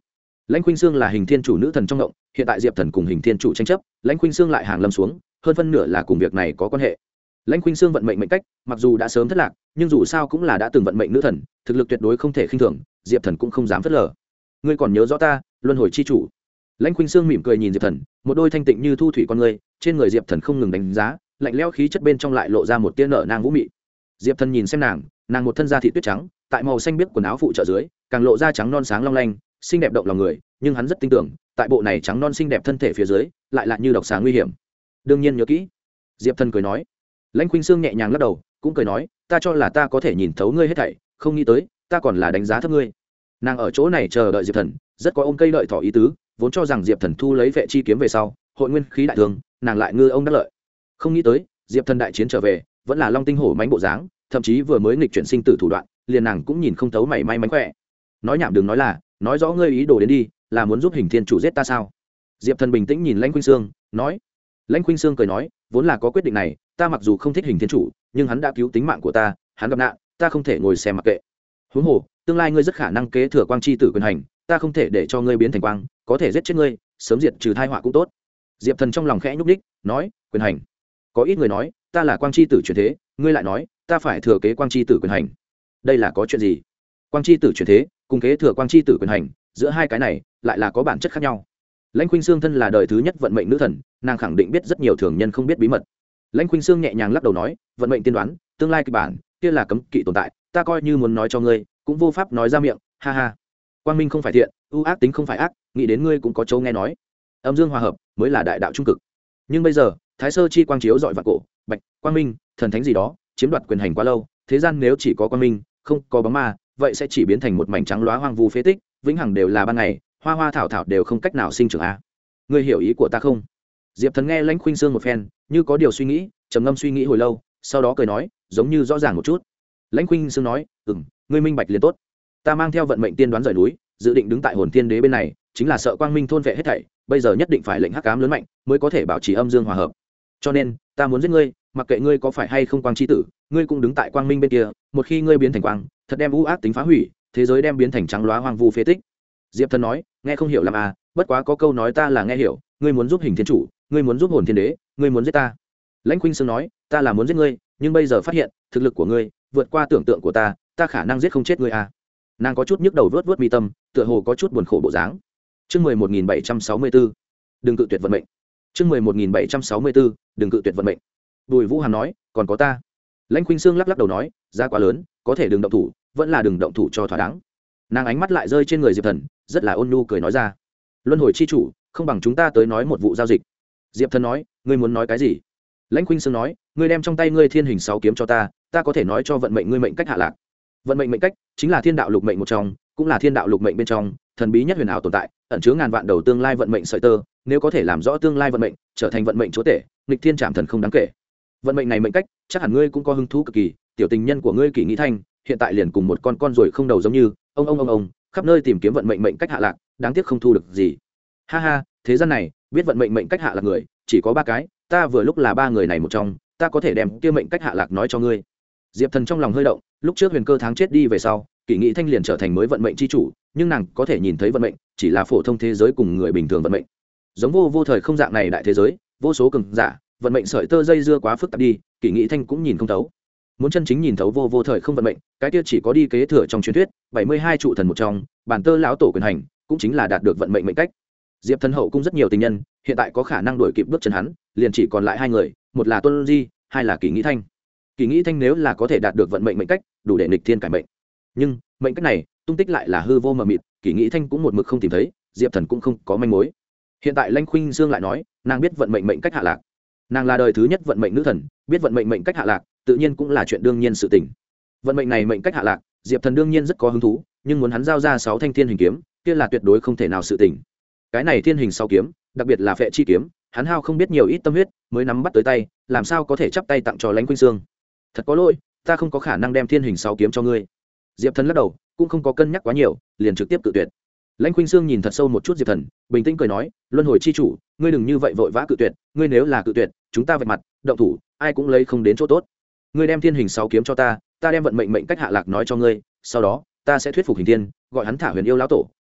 Lãnh Khuynh Sương là Hình Thiên Chủ nữ thần trong động, hiện tại Diệp Thần cùng Hình Thiên Chủ tranh chấp, Lãnh Khuynh Sương lại hàng lâm xuống, hơn phân nửa là cùng việc này có quan hệ. Lãnh Khuynh Sương vận mệnh mệnh cách, mặc dù đã sớm thất lạc, nhưng dù sao cũng là đã từng vận mệnh nữ thần, thực lực tuyệt đối không thể khinh thường, Diệp Thần cũng không dám phớt lờ. Ngươi còn nhớ rõ ta, Luân Hồi chi chủ? Lãnh Khuynh Sương mỉm cười nhìn Diệp Thần, một đôi thanh tịnh như thu thủy con ngươi, trên người Diệp Thần không ngừng đánh giá, lạnh lẽo khí chất bên trong lại lộ ra một tia nở nang vũ mị. Diệp Thần nhìn xem nàng, nàng một thân da thịt tuyết trắng, tại màu xanh biếc quần áo phụ trợ dưới, càng lộ ra trắng non sáng long lanh, xinh đẹp động lòng người, nhưng hắn rất tin tưởng, tại bộ này trắng non xinh đẹp thân thể phía dưới, lại là như độc xà nguy hiểm. Đương nhiên nhớ kỹ. Diệp Thần cười nói. Lãnh Khuynh Sương nhẹ nhàng lắc đầu, cũng cười nói, ta cho là ta có thể nhìn thấu ngươi hết thảy, không nghĩ tới, ta còn là đánh giá thấp ngươi. Nàng ở chỗ này chờ đợi Diệp Thần, rất có ôm cây đợi thỏ ý tứ, vốn cho rằng Diệp Thần thu lấy vệ chi kiếm về sau, hội nguyên khí đại thương, nàng lại ngư ông đắc lợi. Không nghĩ tới, Diệp Thần đại chiến trở về, vẫn là long tinh hổ mãnh bộ dáng, thậm chí vừa mới nghịch chuyển sinh tử thủ đoạn, liền nàng cũng nhìn không thấu mảy may mánh khỏe. Nói nhảm đừng nói là, nói rõ ngươi ý đồ đến đi, là muốn giúp Hình Thiên Chủ giết ta sao? Diệp Thần bình tĩnh nhìn Lãnh Khuynh Sương, nói. Lãnh Khuynh Sương cười nói, vốn là có quyết định này, ta mặc dù không thích Hình Thiên Chủ, nhưng hắn đã cứu tính mạng của ta, hắn gặp nạn, ta không thể ngồi xem mặc kệ. Huống hồ, tương lai ngươi rất khả năng kế thừa quang chi tử quyền hành, ta không thể để cho ngươi biến thành quang, có thể giết chết ngươi, sớm diệt trừ tai họa cũng tốt. Diệp Thần trong lòng khẽ nhúc nhích, nói, quyền hành. Có ít người nói, ta là quang chi tử chuyển thế, ngươi lại nói, ta phải thừa kế quang chi tử quyền hành. Đây là có chuyện gì? Quang chi tử chuyển thế, cùng kế thừa quang chi tử quyền hành, giữa hai cái này lại là có bản chất khác nhau. Lãnh Khuynh Sương thân là đời thứ nhất vận mệnh nữ thần, nàng khẳng định biết rất nhiều thường nhân không biết bí mật. Lãnh Khuynh Sương nhẹ nhàng lắc đầu nói, vận mệnh tiên đoán, tương lai kịch bản, kia là cấm kỵ tồn tại, ta coi như muốn nói cho ngươi, cũng vô pháp nói ra miệng, ha ha. Quang minh không phải thiện, ưu ác tính không phải ác, nghĩ đến ngươi cũng có châu nghe nói. Âm dương hòa hợp mới là đại đạo trung cực. Nhưng bây giờ, Thái Sơ chi quang chiếu dọi vạn cổ, bạch, quang minh, thần thánh gì đó, chiếm đoạt quyền hành quá lâu, thế gian nếu chỉ có quang minh, không có bóng ma, vậy sẽ chỉ biến thành một mảnh trắng loá hoang vu phế tích, vĩnh hằng đều là ban ngày, hoa hoa thảo thảo đều không cách nào sinh trưởng a. Ngươi hiểu ý của ta không? Diệp Thần nghe Lãnh Khuynh Sương một phen, như có điều suy nghĩ, trầm ngâm suy nghĩ hồi lâu, sau đó cười nói, giống như rõ ràng một chút. Lãnh Khuynh Sương nói, "Ừm, ngươi minh bạch liền tốt. Ta mang theo vận mệnh tiên đoán rời núi, dự định đứng tại Hồn Thiên Đế bên này, chính là sợ quang minh thôn vệ hết thảy, bây giờ nhất định phải lệnh hắc ám lớn mạnh, mới có thể bảo trì âm dương hòa hợp. Cho nên, ta muốn giết ngươi, mặc kệ ngươi có phải hay không quang chi tử, ngươi cũng đứng tại quang minh bên kia, một khi ngươi biến thành quang, thật đem u ác tính phá hủy, thế giới đem biến thành trắng loá hoang vu phế tích." Diệp Thần nói, nghe không hiểu làm à, bất quá có câu nói ta là nghe hiểu, ngươi muốn giúp Hình Thiên Chủ, ngươi muốn giúp Hồn Thiên Đế, ngươi muốn giết ta. Lãnh Khuynh Sương nói, ta là muốn giết ngươi, nhưng bây giờ phát hiện, thực lực của ngươi vượt qua tưởng tượng của ta, ta khả năng giết không chết ngươi à. Nàng có chút nhức đầu vớt vớt mi tâm, tựa hồ có chút buồn khổ bộ dáng. Chương mười một nghìn bảy trăm sáu mươi tư, đừng cự tuyệt vận mệnh. Chương mười một nghìn bảy trăm sáu mươi tư, đừng cự tuyệt vận mệnh. Bùi Vũ Hàn nói, còn có ta. Lãnh Khuynh Sương lắc lắc đầu nói, giá quá lớn, có thể đừng động thủ, vẫn là đừng động thủ cho thỏa đáng. Nàng ánh mắt lại rơi trên người Diệp Thần, rất là ôn nhu cười nói ra, luân hồi chi chủ, không bằng chúng ta tới nói một vụ giao dịch. Diệp Thần nói, ngươi muốn nói cái gì? Lãnh Khuynh Sương nói, ngươi đem trong tay ngươi thiên hình sáu kiếm cho ta, ta có thể nói cho vận mệnh ngươi mệnh cách hạ lạc. Vận mệnh mệnh cách chính là thiên đạo lục mệnh một trong, cũng là thiên đạo lục mệnh bên trong thần bí nhất huyền ảo tồn tại, ẩn chứa ngàn vạn đầu tương lai vận mệnh sợi tơ, nếu có thể làm rõ tương lai vận mệnh, trở thành vận mệnh chúa tể, nghịch thiên trảm thần không đáng kể. Vận mệnh này mệnh cách, chắc hẳn ngươi cũng có hứng thú cực kỳ, tiểu tình nhân của ngươi Kỷ Nghĩ Thanh, hiện tại liền cùng một con con ruồi không đầu giống như, ông ông ông ông, khắp nơi tìm kiếm vận mệnh mệnh cách hạ lạc, đáng tiếc không thu được gì. Ha ha, thế gian này, biết vận mệnh mệnh cách hạ lạc người, chỉ có ba cái, ta vừa lúc là ba người này một trong, ta có thể đem kia mệnh cách hạ lạc nói cho ngươi. Diệp Thần trong lòng hơi động, lúc trước Huyền Cơ tháng chết đi về sau, Kỷ Nghĩ Thanh liền trở thành mới vận mệnh chi chủ, nhưng nàng có thể nhìn thấy vận mệnh, chỉ là phổ thông thế giới cùng người bình thường vận mệnh. Giống vô vô thời không dạng này đại thế giới, vô số cường giả, vận mệnh sợi tơ dây dưa quá phức tạp đi, Kỷ Nghĩ Thanh cũng nhìn không thấu. Muốn chân chính nhìn thấu vô vô thời không vận mệnh, cái kia chỉ có đi kế thừa trong truyền thuyết, bảy mươi hai trụ thần một trong, bản tơ lão tổ quyền hành, cũng chính là đạt được vận mệnh mệnh cách. Diệp Thần hậu cũng rất nhiều tình nhân, hiện tại có khả năng đuổi kịp bước chân hắn, liền chỉ còn lại hai người, một là Tuân Di, hai là Kỷ Nghĩ Thanh. Kỷ Nghĩ Thanh nếu là có thể đạt được vận mệnh mệnh cách, đủ để nghịch thiên cải mệnh. Nhưng, mệnh cách này, tung tích lại là hư vô mờ mịt, Kỷ Nghĩ Thanh cũng một mực không tìm thấy, Diệp Thần cũng không có manh mối. Hiện tại Lãnh Khuynh Sương lại nói, nàng biết vận mệnh mệnh cách hạ lạc. Nàng là đời thứ nhất vận mệnh nữ thần, biết vận mệnh mệnh cách hạ lạc, tự nhiên cũng là chuyện đương nhiên sự tình. Vận mệnh này mệnh cách hạ lạc, Diệp Thần đương nhiên rất có hứng thú, nhưng muốn hắn giao ra sáu thanh thiên hình kiếm, kia là tuyệt đối không thể nào sự tình. Cái này thiên hình sáu kiếm, đặc biệt là phệ chi kiếm, hắn hao không biết nhiều ít tâm huyết, mới nắm bắt tới tay, làm sao có thể chắp tay tặng cho Lãnh Khuynh Sương. Thật có lỗi, ta không có khả năng đem thiên hình sáu kiếm cho ngươi. Diệp Thần lắc đầu, cũng không có cân nhắc quá nhiều, liền trực tiếp cự tuyệt. Lãnh Khuynh Sương nhìn thật sâu một chút Diệp Thần, bình tĩnh cười nói, luân hồi chi chủ, ngươi đừng như vậy vội vã cự tuyệt, ngươi nếu là cự tuyệt, chúng ta vạch mặt, động thủ, ai cũng lấy không đến chỗ tốt. Ngươi đem thiên hình sáu kiếm cho ta, ta đem vận mệnh mệnh cách hạ lạc nói cho ngươi, sau đó, ta sẽ thuyết phục Hình Thiên, gọi hắn thả Huyền Yêu lão tổ,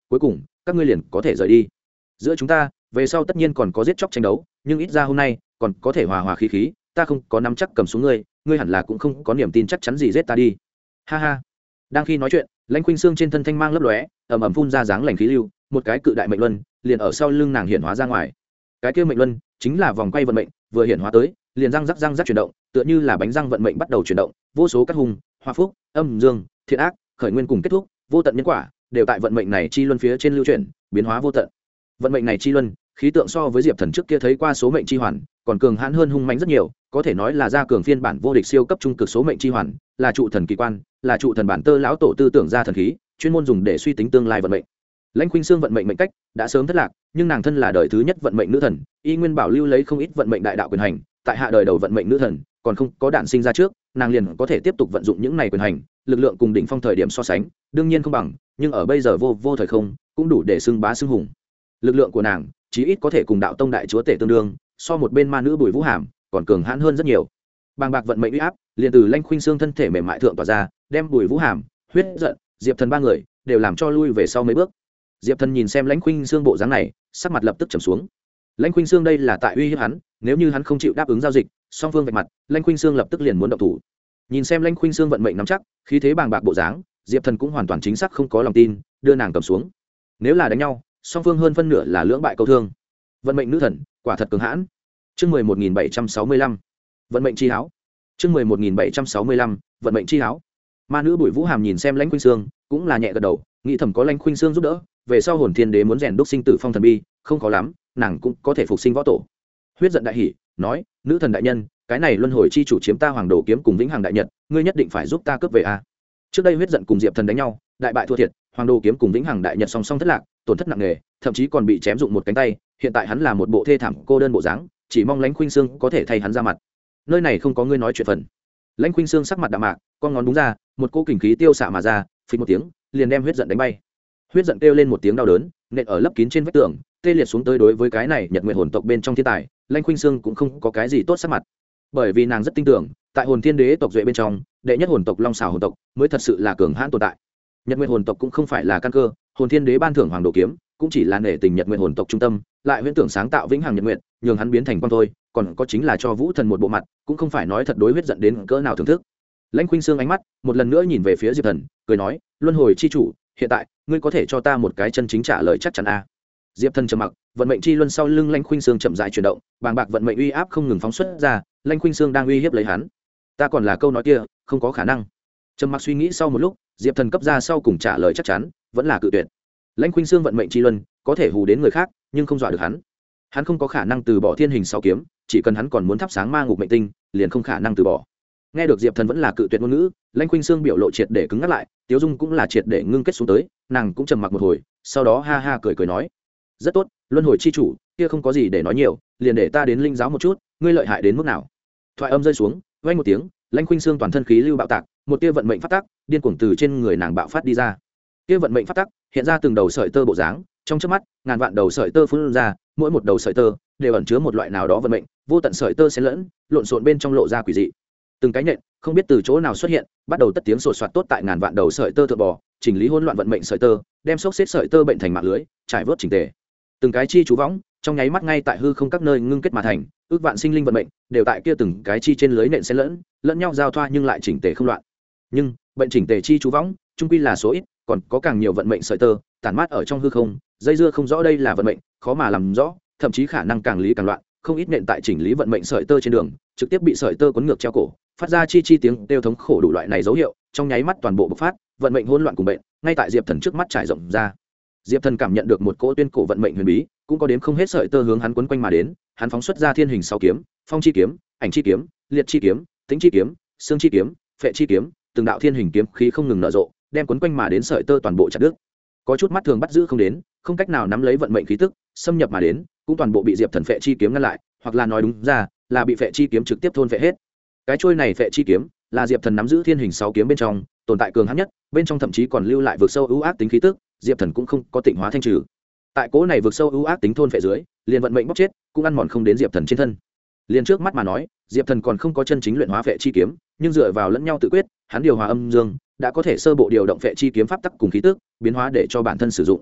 cuối cùng các ngươi liền có thể rời đi. Giữa chúng ta về sau tất nhiên còn có giết chóc tranh đấu, nhưng ít ra hôm nay còn có thể hòa hòa khí khí, ta không có nắm chắc cầm xuống ngươi, ngươi hẳn là cũng không có niềm tin chắc chắn gì giết ta đi. Ha ha. Đang khi nói chuyện, Lãnh Khuynh Sương trên thân thanh mang lấp lóe, ầm ầm phun ra dáng lành khí lưu, một cái cự đại mệnh luân liền ở sau lưng nàng hiện hóa ra ngoài. Cái kia mệnh luân chính là vòng quay vận mệnh, vừa hiện hóa tới, liền răng rắc răng rắc chuyển động, tựa như là bánh răng vận mệnh bắt đầu chuyển động, vô số các hung, hoa phúc, âm dương, thiện ác, khởi nguyên cùng kết thúc, vô tận nhân quả, đều tại vận mệnh này chi luân phía trên lưu chuyển, biến hóa vô tận. Vận mệnh này chi luân, khí tượng so với Diệp Thần trước kia thấy qua số mệnh chi hoàn, còn cường hãn hơn hung mãnh rất nhiều, có thể nói là gia cường phiên bản vô địch siêu cấp trung cực số mệnh chi hoàn, là trụ thần kỳ quan, là trụ thần bản tơ lão tổ tư tưởng ra thần khí, chuyên môn dùng để suy tính tương lai vận mệnh. Lãnh Khuynh Sương vận mệnh mệnh cách đã sớm thất lạc, nhưng nàng thân là đời thứ nhất vận mệnh nữ thần, y nguyên bảo lưu lấy không ít vận mệnh đại đạo quyền hành, tại hạ đời đầu vận mệnh nữ thần còn không có đản sinh ra trước, nàng liền có thể tiếp tục vận dụng những này quyền hành, lực lượng cùng đỉnh phong thời điểm so sánh, đương nhiên không bằng, nhưng ở bây giờ vô vô thời không, cũng đủ để xưng bá xưng hùng. Lực lượng của nàng, chí ít có thể cùng đạo tông đại chúa tể tương đương, so một bên ma nữ Bùi Vũ Hàm còn cường hãn hơn rất nhiều. Bàng bạc vận mệnh uy áp, liền từ Lãnh Khuynh Sương thân thể mềm mại thượng tỏa ra, đem Bùi Vũ Hàm, Huyết Giận, Diệp Thần ba người đều làm cho lui về sau mấy bước. Diệp Thần nhìn xem Lãnh Khuynh Sương bộ dáng này, sắc mặt lập tức trầm xuống. Lãnh Khuynh Sương đây là tại uy hiếp hắn, nếu như hắn không chịu đáp ứng giao dịch, song phương vạch mặt, Lãnh Khuynh Sương lập tức liền muốn động thủ. Nhìn xem Lãnh Khuynh Sương vận mệnh nắm chắc, khí thế bàng bạc bộ dáng, Diệp Thần cũng hoàn toàn chính xác không có lòng tin, đưa nàng cầm xuống. Nếu là đánh nhau, song phương hơn phân nửa là lưỡng bại câu thương. Vận mệnh nữ thần, quả thật cường hãn. Chương mười một nghìn bảy trăm sáu mươi lăm, vận mệnh chi háo. Chương mười một nghìn bảy trăm sáu mươi lăm, vận mệnh chi háo. Ma nữ Bùi Vũ Hàm nhìn xem Lãnh Khuynh Sương, cũng là nhẹ gật đầu, nghĩ thầm có Lãnh Khuynh Sương giúp đỡ, về sau Hồn Thiên Đế muốn rèn đúc sinh tử phong thần bi, không khó lắm, nàng cũng có thể phục sinh võ tổ. Huyết Giận đại hỉ, nói: "Nữ thần đại nhân, cái này luân hồi chi chủ chiếm ta Hoàng Đồ kiếm cùng Vĩnh Hằng đại nhật, ngươi nhất định phải giúp ta cướp về a." Trước đây Huyết Giận cùng Diệp Thần đánh nhau, đại bại thua thiệt, Hoàng Đồ kiếm cùng Vĩnh Hằng đại nhật song song thất lạc, tổn thất nặng nề, thậm chí còn bị chém dụng một cánh tay, hiện tại hắn là một bộ thê thảm cô đơn bộ dáng, chỉ mong Lãnh Khuynh Sương có thể thay hắn ra mặt. Nơi này không có ngươi nói chuyện phần. Lãnh Khuynh Sương sắc mặt đạm mạc, con ngón đúng ra, một cỗ kình khí tiêu xạ mà ra, phình một tiếng, liền đem Huyết Giận đánh bay. Huyết Giận kêu lên một tiếng đau đớn, nện ở lấp kín trên vách tường, tê liệt xuống tới. Đối với cái này Nhật Nguyệt hồn tộc bên trong thiên tài, Lãnh Khuynh Sương cũng không có cái gì tốt sắc mặt, bởi vì nàng rất tin tưởng, tại Hồn Thiên Đế tộc duệ bên trong, đệ nhất hồn tộc Long Xảo hồn tộc mới thật sự là cường hãn tồn tại. Nhật Nguyệt hồn tộc cũng không phải là căn cơ, Hồn Thiên Đế ban thưởng Hoàng Đồ kiếm, cũng chỉ là nể tình Nhật Nguyệt hồn tộc trung tâm, lại huyễn tưởng sáng tạo Vĩnh Hằng Nhật Nguyệt, nhường hắn biến thành quan thôi, còn có chính là cho Vũ Thần một bộ mặt, cũng không phải nói thật đối Huyết Giận đến cỡ nào thưởng thức. Lãnh Khuynh Sương ánh mắt một lần nữa nhìn về phía Diệp Thần, cười nói: "Luân hồi chi chủ, hiện tại ngươi có thể cho ta một cái chân chính trả lời chắc chắn a?" Diệp Thần trầm mặc, vận mệnh chi luân sau lưng Lãnh Khuynh Sương chậm rãi chuyển động, bàng bạc vận mệnh uy áp không ngừng phóng xuất ra, Lãnh Khuynh Sương đang uy hiếp lấy hắn. "Ta còn là câu nói kia, không có khả năng." Trầm mặc suy nghĩ sau một lúc, Diệp Thần cấp ra sau cùng trả lời chắc chắn, vẫn là cự tuyệt. Lãnh Khuynh Sương vận mệnh chi luân có thể hù đến người khác, nhưng không dọa được hắn. Hắn không có khả năng từ bỏ thiên hình sáu kiếm, chỉ cần hắn còn muốn thắp sáng ma ngục mệnh tinh, liền không khả năng từ bỏ. Nghe được Diệp Thần vẫn là cự tuyệt ngôn ngữ, Lãnh Khuynh Sương biểu lộ triệt để cứng ngắt lại, Tiếu Dung cũng là triệt để ngưng kết xuống tới, nàng cũng trầm mặc một hồi, sau đó ha ha cười cười nói: "Rất tốt, luân hồi chi chủ, kia không có gì để nói nhiều, liền để ta đến linh giáo một chút, ngươi lợi hại đến mức nào." Thoại âm rơi xuống, vang một tiếng, Lãnh Khuynh Sương toàn thân khí lưu bạo tạc, một tia vận mệnh phát tắc, điên cuồng từ trên người nàng bạo phát đi ra. Tia vận mệnh phát tắc hiện ra từng đầu sợi tơ bộ dáng, trong chớp mắt, ngàn vạn đầu sợi tơ phun ra, mỗi một đầu sợi tơ đều ẩn chứa một loại nào đó vận mệnh, vô tận sợi tơ xen lẫn, lộn xộn bên trong lộ ra quỷ dị. Từng cái nhện không biết từ chỗ nào xuất hiện, bắt đầu tất tiếng sột soạt tốt tại ngàn vạn đầu sợi tơ thượng bò, chỉnh lý hỗn loạn vận mệnh sợi tơ, đem xốc xếp sợi tơ bệnh thành mạng lưới, trải vớt chỉnh tề. Từng cái chi chú võng, trong nháy mắt ngay tại hư không các nơi ngưng kết mà thành, ước vạn sinh linh vận mệnh đều tại kia từng cái chi trên lưới nện xen lẫn, lẫn nhau giao thoa nhưng lại chỉnh tề không loạn. Nhưng bệnh chỉnh tề chi chú võng, chung quy là số ít, còn có càng nhiều vận mệnh sợi tơ tản mát ở trong hư không, dây dưa không rõ đây là vận mệnh, khó mà làm rõ, thậm chí khả năng càng lý càng loạn, không ít nện tại chỉnh lý vận mệnh sợi tơ trên đường, trực tiếp bị sợi tơ cuốn ngược treo cổ, phát ra chi chi tiếng kêu thống khổ. Đủ loại này dấu hiệu, trong nháy mắt toàn bộ bộc phát, vận mệnh hỗn loạn cùng bệnh, ngay tại Diệp Thần trước mắt trải rộng ra. Diệp Thần cảm nhận được một cỗ tuyên cổ vận mệnh huyền bí, cũng có đến không hết sợi tơ hướng hắn quấn quanh mà đến, hắn phóng xuất ra thiên hình sáu kiếm, phong chi kiếm, ảnh chi kiếm, liệt chi kiếm, tính chi kiếm, xương chi kiếm, phệ chi kiếm, từng đạo thiên hình kiếm khí không ngừng nở rộ, đem quấn quanh mà đến sợi tơ toàn bộ chặt đứt. Có chút mắt thường bắt giữ không đến, không cách nào nắm lấy vận mệnh khí tức, xâm nhập mà đến, cũng toàn bộ bị Diệp Thần phệ chi kiếm ngăn lại, hoặc là nói đúng ra, là bị phệ chi kiếm trực tiếp thôn phệ hết. Cái trôi này phệ chi kiếm, là Diệp Thần nắm giữ thiên hình sáu kiếm bên trong, tồn tại cường hãn nhất, bên trong thậm chí còn lưu lại vực sâu ưu ác tính khí tức, Diệp Thần cũng không có tịnh hóa thanh trừ. Tại cố này vực sâu ưu ác tính thôn phệ dưới, liền vận mệnh bóc chết, cũng ăn mòn không đến Diệp Thần trên thân. Liền trước mắt mà nói, Diệp Thần còn không có chân chính luyện hóa phệ chi kiếm, nhưng dựa vào lẫn nhau tự quyết, hắn điều hòa âm dương, đã có thể sơ bộ điều động phệ chi kiếm pháp tắc cùng khí tức, biến hóa để cho bản thân sử dụng.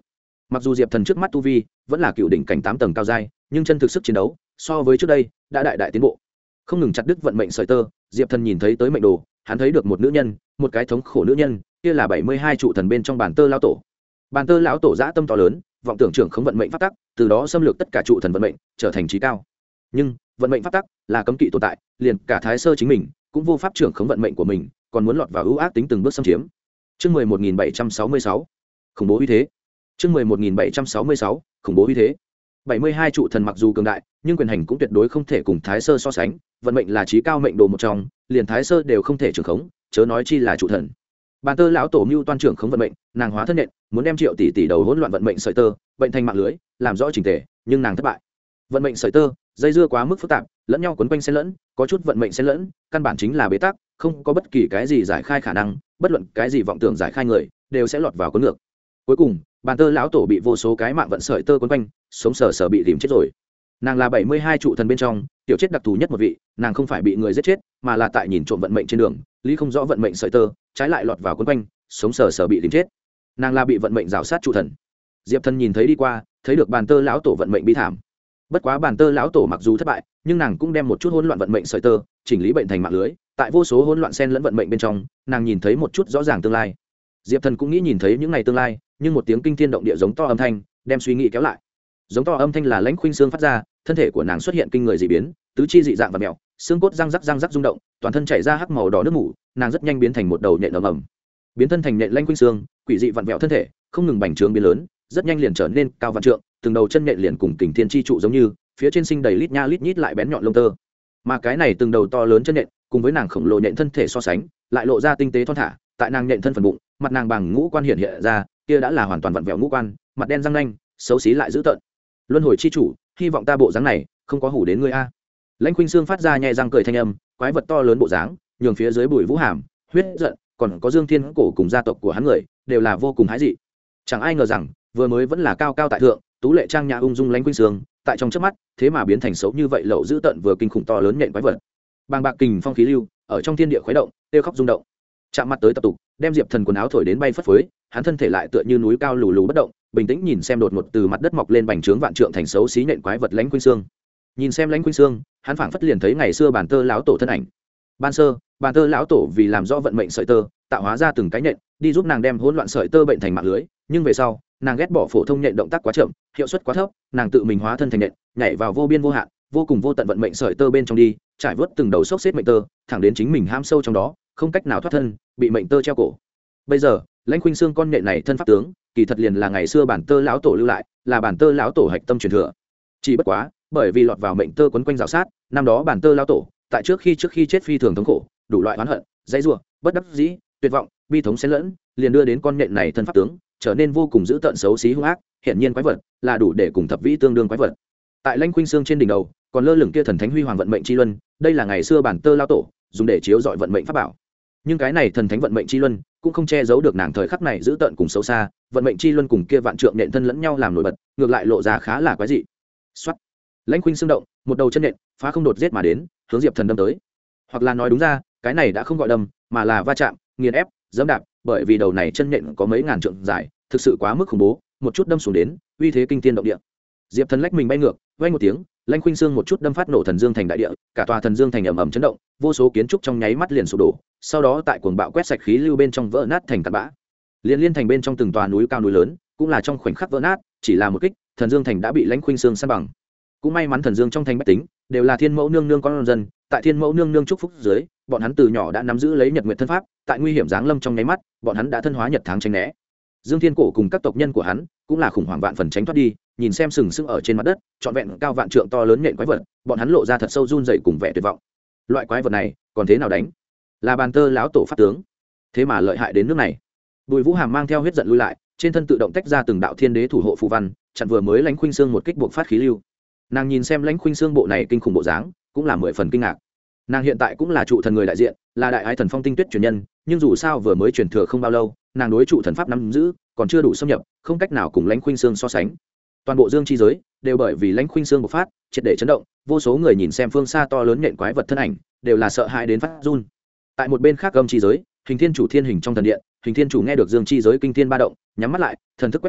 mặc dù diệp thần trước mắt tu vi vẫn là cựu đỉnh cảnh tám tầng cao giai, nhưng chân thực sức chiến đấu so với trước đây đã đại đại tiến bộ. Không ngừng chặt đứt vận mệnh sợi tơ, diệp thần nhìn thấy tới mệnh đồ, hắn thấy được một nữ nhân, một cái thống khổ nữ nhân, kia là bảy mươi hai trụ thần bên trong bản tơ lão tổ. Bản tơ lão tổ dã tâm to lớn, vọng tưởng trưởng không vận mệnh pháp tắc, từ đó xâm lược tất cả trụ thần vận mệnh, trở thành trí cao. Nhưng vận mệnh pháp tắc là cấm kỵ tồn tại, liền cả thái sơ chính mình cũng vô pháp trưởng khống vận mệnh của mình, còn muốn lọt vào ưu ác tính từng bước xâm chiếm. Chương mười một nghìn bảy trăm sáu mươi sáu, khủng bố uy thế. Chương mười một nghìn bảy trăm sáu mươi sáu, khủng bố uy thế. bảy mươi hai trụ thần mặc dù cường đại, nhưng quyền hành cũng tuyệt đối không thể cùng thái sơ so sánh, vận mệnh là trí cao mệnh đồ một trong, liền thái sơ đều không thể trưởng khống, chớ nói chi là trụ thần. Bàn tơ lão tổ mưu toan trưởng khống vận mệnh, nàng hóa thân nện, muốn đem triệu tỷ tỷ đầu hỗn loạn vận mệnh sợi tơ, bệnh thành mạng lưới, làm rõ chỉnh tề, nhưng nàng thất bại. Vận mệnh sợi tơ, dây dưa quá mức phức tạp, lẫn nhau quấn quanh xen lẫn, có chút vận mệnh xen lẫn, căn bản chính là bế tắc, không có bất kỳ cái gì giải khai khả năng, bất luận cái gì vọng tưởng giải khai người, đều sẽ lọt vào cuốn ngược. Cuối cùng, bàn tơ lão tổ bị vô số cái mạng vận sợi tơ quấn quanh, sống sờ sờ bị tìm chết rồi. Nàng là bảy mươi hai trụ thần bên trong tiểu chết đặc thù nhất một vị, nàng không phải bị người giết chết, mà là tại nhìn trộm vận mệnh trên đường, lý không rõ vận mệnh sợi tơ, trái lại lọt vào quấn quanh, sống sờ sờ bị tìm chết. Nàng là bị vận mệnh rào sát trụ thần. Diệp Thần nhìn thấy đi qua, thấy được bàn tơ lão tổ vận mệnh bi thảm. Bất quá bàn tơ lão tổ mặc dù thất bại, nhưng nàng cũng đem một chút hỗn loạn vận mệnh sợi tơ chỉnh lý bệnh thành mạng lưới, tại vô số hỗn loạn xen lẫn vận mệnh bên trong, nàng nhìn thấy một chút rõ ràng tương lai. Diệp Thần cũng nghĩ nhìn thấy những ngày tương lai, nhưng một tiếng kinh thiên động địa giống to âm thanh đem suy nghĩ kéo lại. Giống to âm thanh là Lãnh Khuynh Sương phát ra, thân thể của nàng xuất hiện kinh người dị biến, tứ chi dị dạng và mèo, xương cốt răng rắc răng rắc rung động, toàn thân chảy ra hắc màu đỏ nước mủ, nàng rất nhanh biến thành một đầu nhện ầm ầm. Biến thân thành nhện Lãnh Khuynh Sương, quỷ dị vặn vẹo thân thể, không ngừng bành trướng biến lớn, rất nhanh liền trở nên cao vạn trượng, từng đầu chân nhện liền cùng kình thiên chi trụ giống như, phía trên sinh đầy lít nha lít nhít lại bén nhọn lông tơ. Mà cái này từng đầu to lớn chân nhện, cùng với nàng khổng lồ nhện thân thể so sánh, lại lộ ra tinh tế thon thả, tại nàng nhện thân phần bụng, mặt nàng bằng ngũ quan hiện hiện ra, kia đã là hoàn toàn vặn vẹo ngũ quan, mặt đen răng nanh, xấu xí lại dữ tợn. Luân hồi chi chủ, hy vọng ta bộ dáng này không có hủ đến ngươi a. Lãnh Khuynh Sương phát ra nhẹ răng cười thanh âm, quái vật to lớn bộ dáng, nhường phía dưới bùi vũ hàm, huyết giận, còn có Dương Thiên cổ cùng gia tộc của hắn người, đều là vô cùng hãi dị. Chẳng ai ngờ rằng, vừa mới vẫn là cao cao tại thượng, tú lệ trang nhã ung dung Lãnh Khuynh Sương, tại trong chớp mắt, thế mà biến thành xấu như vậy lậu dữ tợn vừa kinh khủng to lớn nhện quái vật. Bàng bạc kình phong khí lưu, ở trong thiên địa khuấy động, tiêu khóc rung động. Chạm mặt tới tập tục, đem Diệp Thần quần áo thổi đến bay phất phới, hắn thân thể lại tựa như núi cao lù lù bất động, bình tĩnh nhìn xem đột ngột từ mặt đất mọc lên bành trướng vạn trượng thành xấu xí nhện quái vật Lãnh Khuynh Sương. Nhìn xem Lãnh Khuynh Sương, hắn phảng phất liền thấy ngày xưa bản tơ lão tổ thân ảnh. Ban sơ, bản tơ lão tổ vì làm rõ vận mệnh sợi tơ, tạo hóa ra từng cái nhện, đi giúp nàng đem hỗn loạn sợi tơ bệnh thành mạng lưới, nhưng về sau, nàng ghét bỏ phổ thông nhện động tác quá chậm, hiệu suất quá thấp, nàng tự mình hóa thân thành nhện, nhảy vào vô biên vô hạn, vô cùng vô tận vận mệnh sợi tơ bên trong đi, trải vớt từng đầu xốc xếp mệnh tơ, thẳng đến chính mình ham sâu trong đó, không cách nào thoát thân, bị mệnh tơ treo cổ. Bây giờ, Lãnh Khuynh Sương con nhện này thân pháp tướng, kỳ thật liền là ngày xưa bản tơ lão tổ lưu lại, là bản tơ lão tổ hạch tâm truyền thừa. Chỉ bất quá, bởi vì lọt vào mệnh tơ quấn quanh rào sát, năm đó bản tơ lão tổ, tại trước khi trước khi chết phi thường thống khổ, đủ loại oán hận, dãy rủa, bất đắc dĩ, tuyệt vọng, bi thống xen lẫn, liền đưa đến con nhện này thân pháp tướng trở nên vô cùng dữ tợn xấu xí hung ác, hiện nhiên quái vật, là đủ để cùng thập vĩ tương đương quái vật. Tại Lãnh Khuynh Sương trên đỉnh đầu, còn lơ lửng kia thần thánh huy hoàng vận mệnh chi luân, đây là ngày xưa bản tơ lão tổ dùng để chiếu rọi vận mệnh pháp bảo. Nhưng cái này thần thánh vận mệnh chi luân cũng không che giấu được nàng thời khắc này giữ tợn cùng xấu xa, vận mệnh chi luân cùng kia vạn trượng nện thân lẫn nhau làm nổi bật, ngược lại lộ ra khá là quái dị. Soát. Lãnh Khuynh Sương động, một đầu chân nện phá không đột giết mà đến, hướng Diệp Thần đâm tới. Hoặc là nói đúng ra, cái này đã không gọi đâm, mà là va chạm, nghiền ép, giẫm đạp, bởi vì đầu này chân nện có mấy ngàn trượng dài, thực sự quá mức khủng bố, một chút đâm xuống đến, uy thế kinh thiên động địa. Diệp Thần lách mình bay ngược, vang một tiếng, Lãnh Khuynh Sương một chút đâm phát nổ thần dương thành đại địa, cả tòa thần dương thành ầm ầm chấn động, vô số kiến trúc trong nháy mắt liền sụp đổ, sau đó tại cuồng bạo quét sạch khí lưu bên trong vỡ nát thành tạt bã. Liên liên thành bên trong từng tòa núi cao núi lớn, cũng là trong khoảnh khắc vỡ nát, chỉ là một kích, thần dương thành đã bị Lãnh Khuynh Sương san bằng. Cũng may mắn thần dương trong thành bách tính đều là thiên mẫu nương nương con dân, tại thiên mẫu nương nương chúc phúc dưới, bọn hắn từ nhỏ đã nắm giữ lấy nhật nguyệt thân pháp, tại nguy hiểm giáng lâm trong nháy mắt, bọn hắn đã thân hóa nhật tháng tránh né. Dương Thiên Cổ cùng các tộc nhân của hắn cũng là khủng hoảng vạn phần tránh thoát đi, nhìn xem sừng sững ở trên mặt đất, trọn vẹn cao vạn trượng to lớn nhện quái vật, bọn hắn lộ ra thật sâu run rẩy cùng vẻ tuyệt vọng. Loại quái vật này, còn thế nào đánh? Là bàn tơ lão tổ pháp tướng, thế mà lợi hại đến nước này. Bùi Vũ Hàm mang theo huyết giận lui lại, trên thân tự động tách ra từng đạo thiên đế thủ hộ phù văn, chặn vừa mới Lãnh Khuynh Sương một kích buộc phát khí lưu. Nàng nhìn xem Lãnh Khuynh Sương bộ này kinh khủng bộ dáng, cũng là mười phần kinh ngạc. Nàng hiện tại cũng là trụ thần người đại diện, là đại ái thần phong tinh tuyết truyền nhân, nhưng dù sao vừa mới truyền thừa không bao lâu, nàng đối trụ thần pháp nắm giữ còn chưa đủ xâm nhập, không cách nào cùng Lãnh Khuynh Sương so sánh. Toàn bộ dương chi giới đều bởi vì Lãnh Khuynh Sương bộc phát, triệt để chấn động, vô số người nhìn xem phương xa to lớn nhện quái vật thân ảnh, đều là sợ hãi đến phát run. Tại một bên khác âm chi giới, Hình Thiên Chủ thiên hình trong thần điện, Hình Thiên Chủ nghe được dương chi giới kinh thiên ba động, nhắm mắt lại, thần thức quét qua,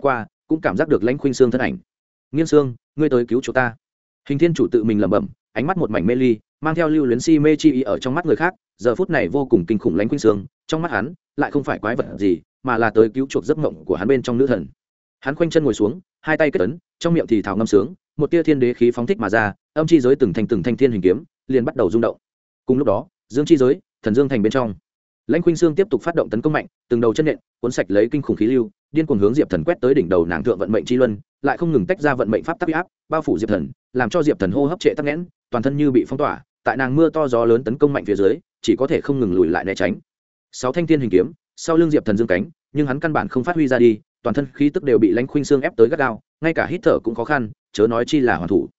cũng cảm giác được lãnh khuynh sương thân ảnh. Nghiên Sương, ngươi tới cứu chỗ ta. Hình thiên chủ tự mình lẩm bẩm, ánh mắt một mảnh mê ly, mang theo lưu luyến si mê chi ý ở trong mắt người khác. Giờ phút này vô cùng kinh khủng lãnh khuynh sương, trong mắt hắn lại không phải quái vật gì, mà là tới cứu chuộc giấc mộng của hắn bên trong nữ thần. Hắn khoanh chân ngồi xuống, hai tay kết ấn, trong miệng thì thào ngâm sướng, một tia thiên đế khí phóng thích mà ra, âm chi giới từng thành từng thanh thiên hình kiếm liền bắt đầu rung động. Cùng lúc đó, dương chi giới, thần dương thành bên trong, lãnh khuynh sương tiếp tục phát động tấn công mạnh, từng đầu chân nện cuốn sạch lấy kinh khủng khí lưu, điên cuồng hướng diệp thần quét tới đỉnh đầu nàng thượng vận mệnh chi luân, lại không ngừng tách ra vận mệnh pháp tắc áp, bao phủ diệp thần, làm cho diệp thần hô hấp trệ tắc nghẽn, toàn thân như bị phong tỏa, tại nàng mưa to gió lớn tấn công mạnh phía dưới, chỉ có thể không ngừng lùi lại né tránh. Sáu thanh thiên hình kiếm sau lưng diệp thần dương cánh, nhưng hắn căn bản không phát huy ra đi, toàn thân khí tức đều bị lãnh khuynh sương ép tới gắt gao, ngay cả hít thở cũng khó khăn, chớ nói chi là hoàn thủ.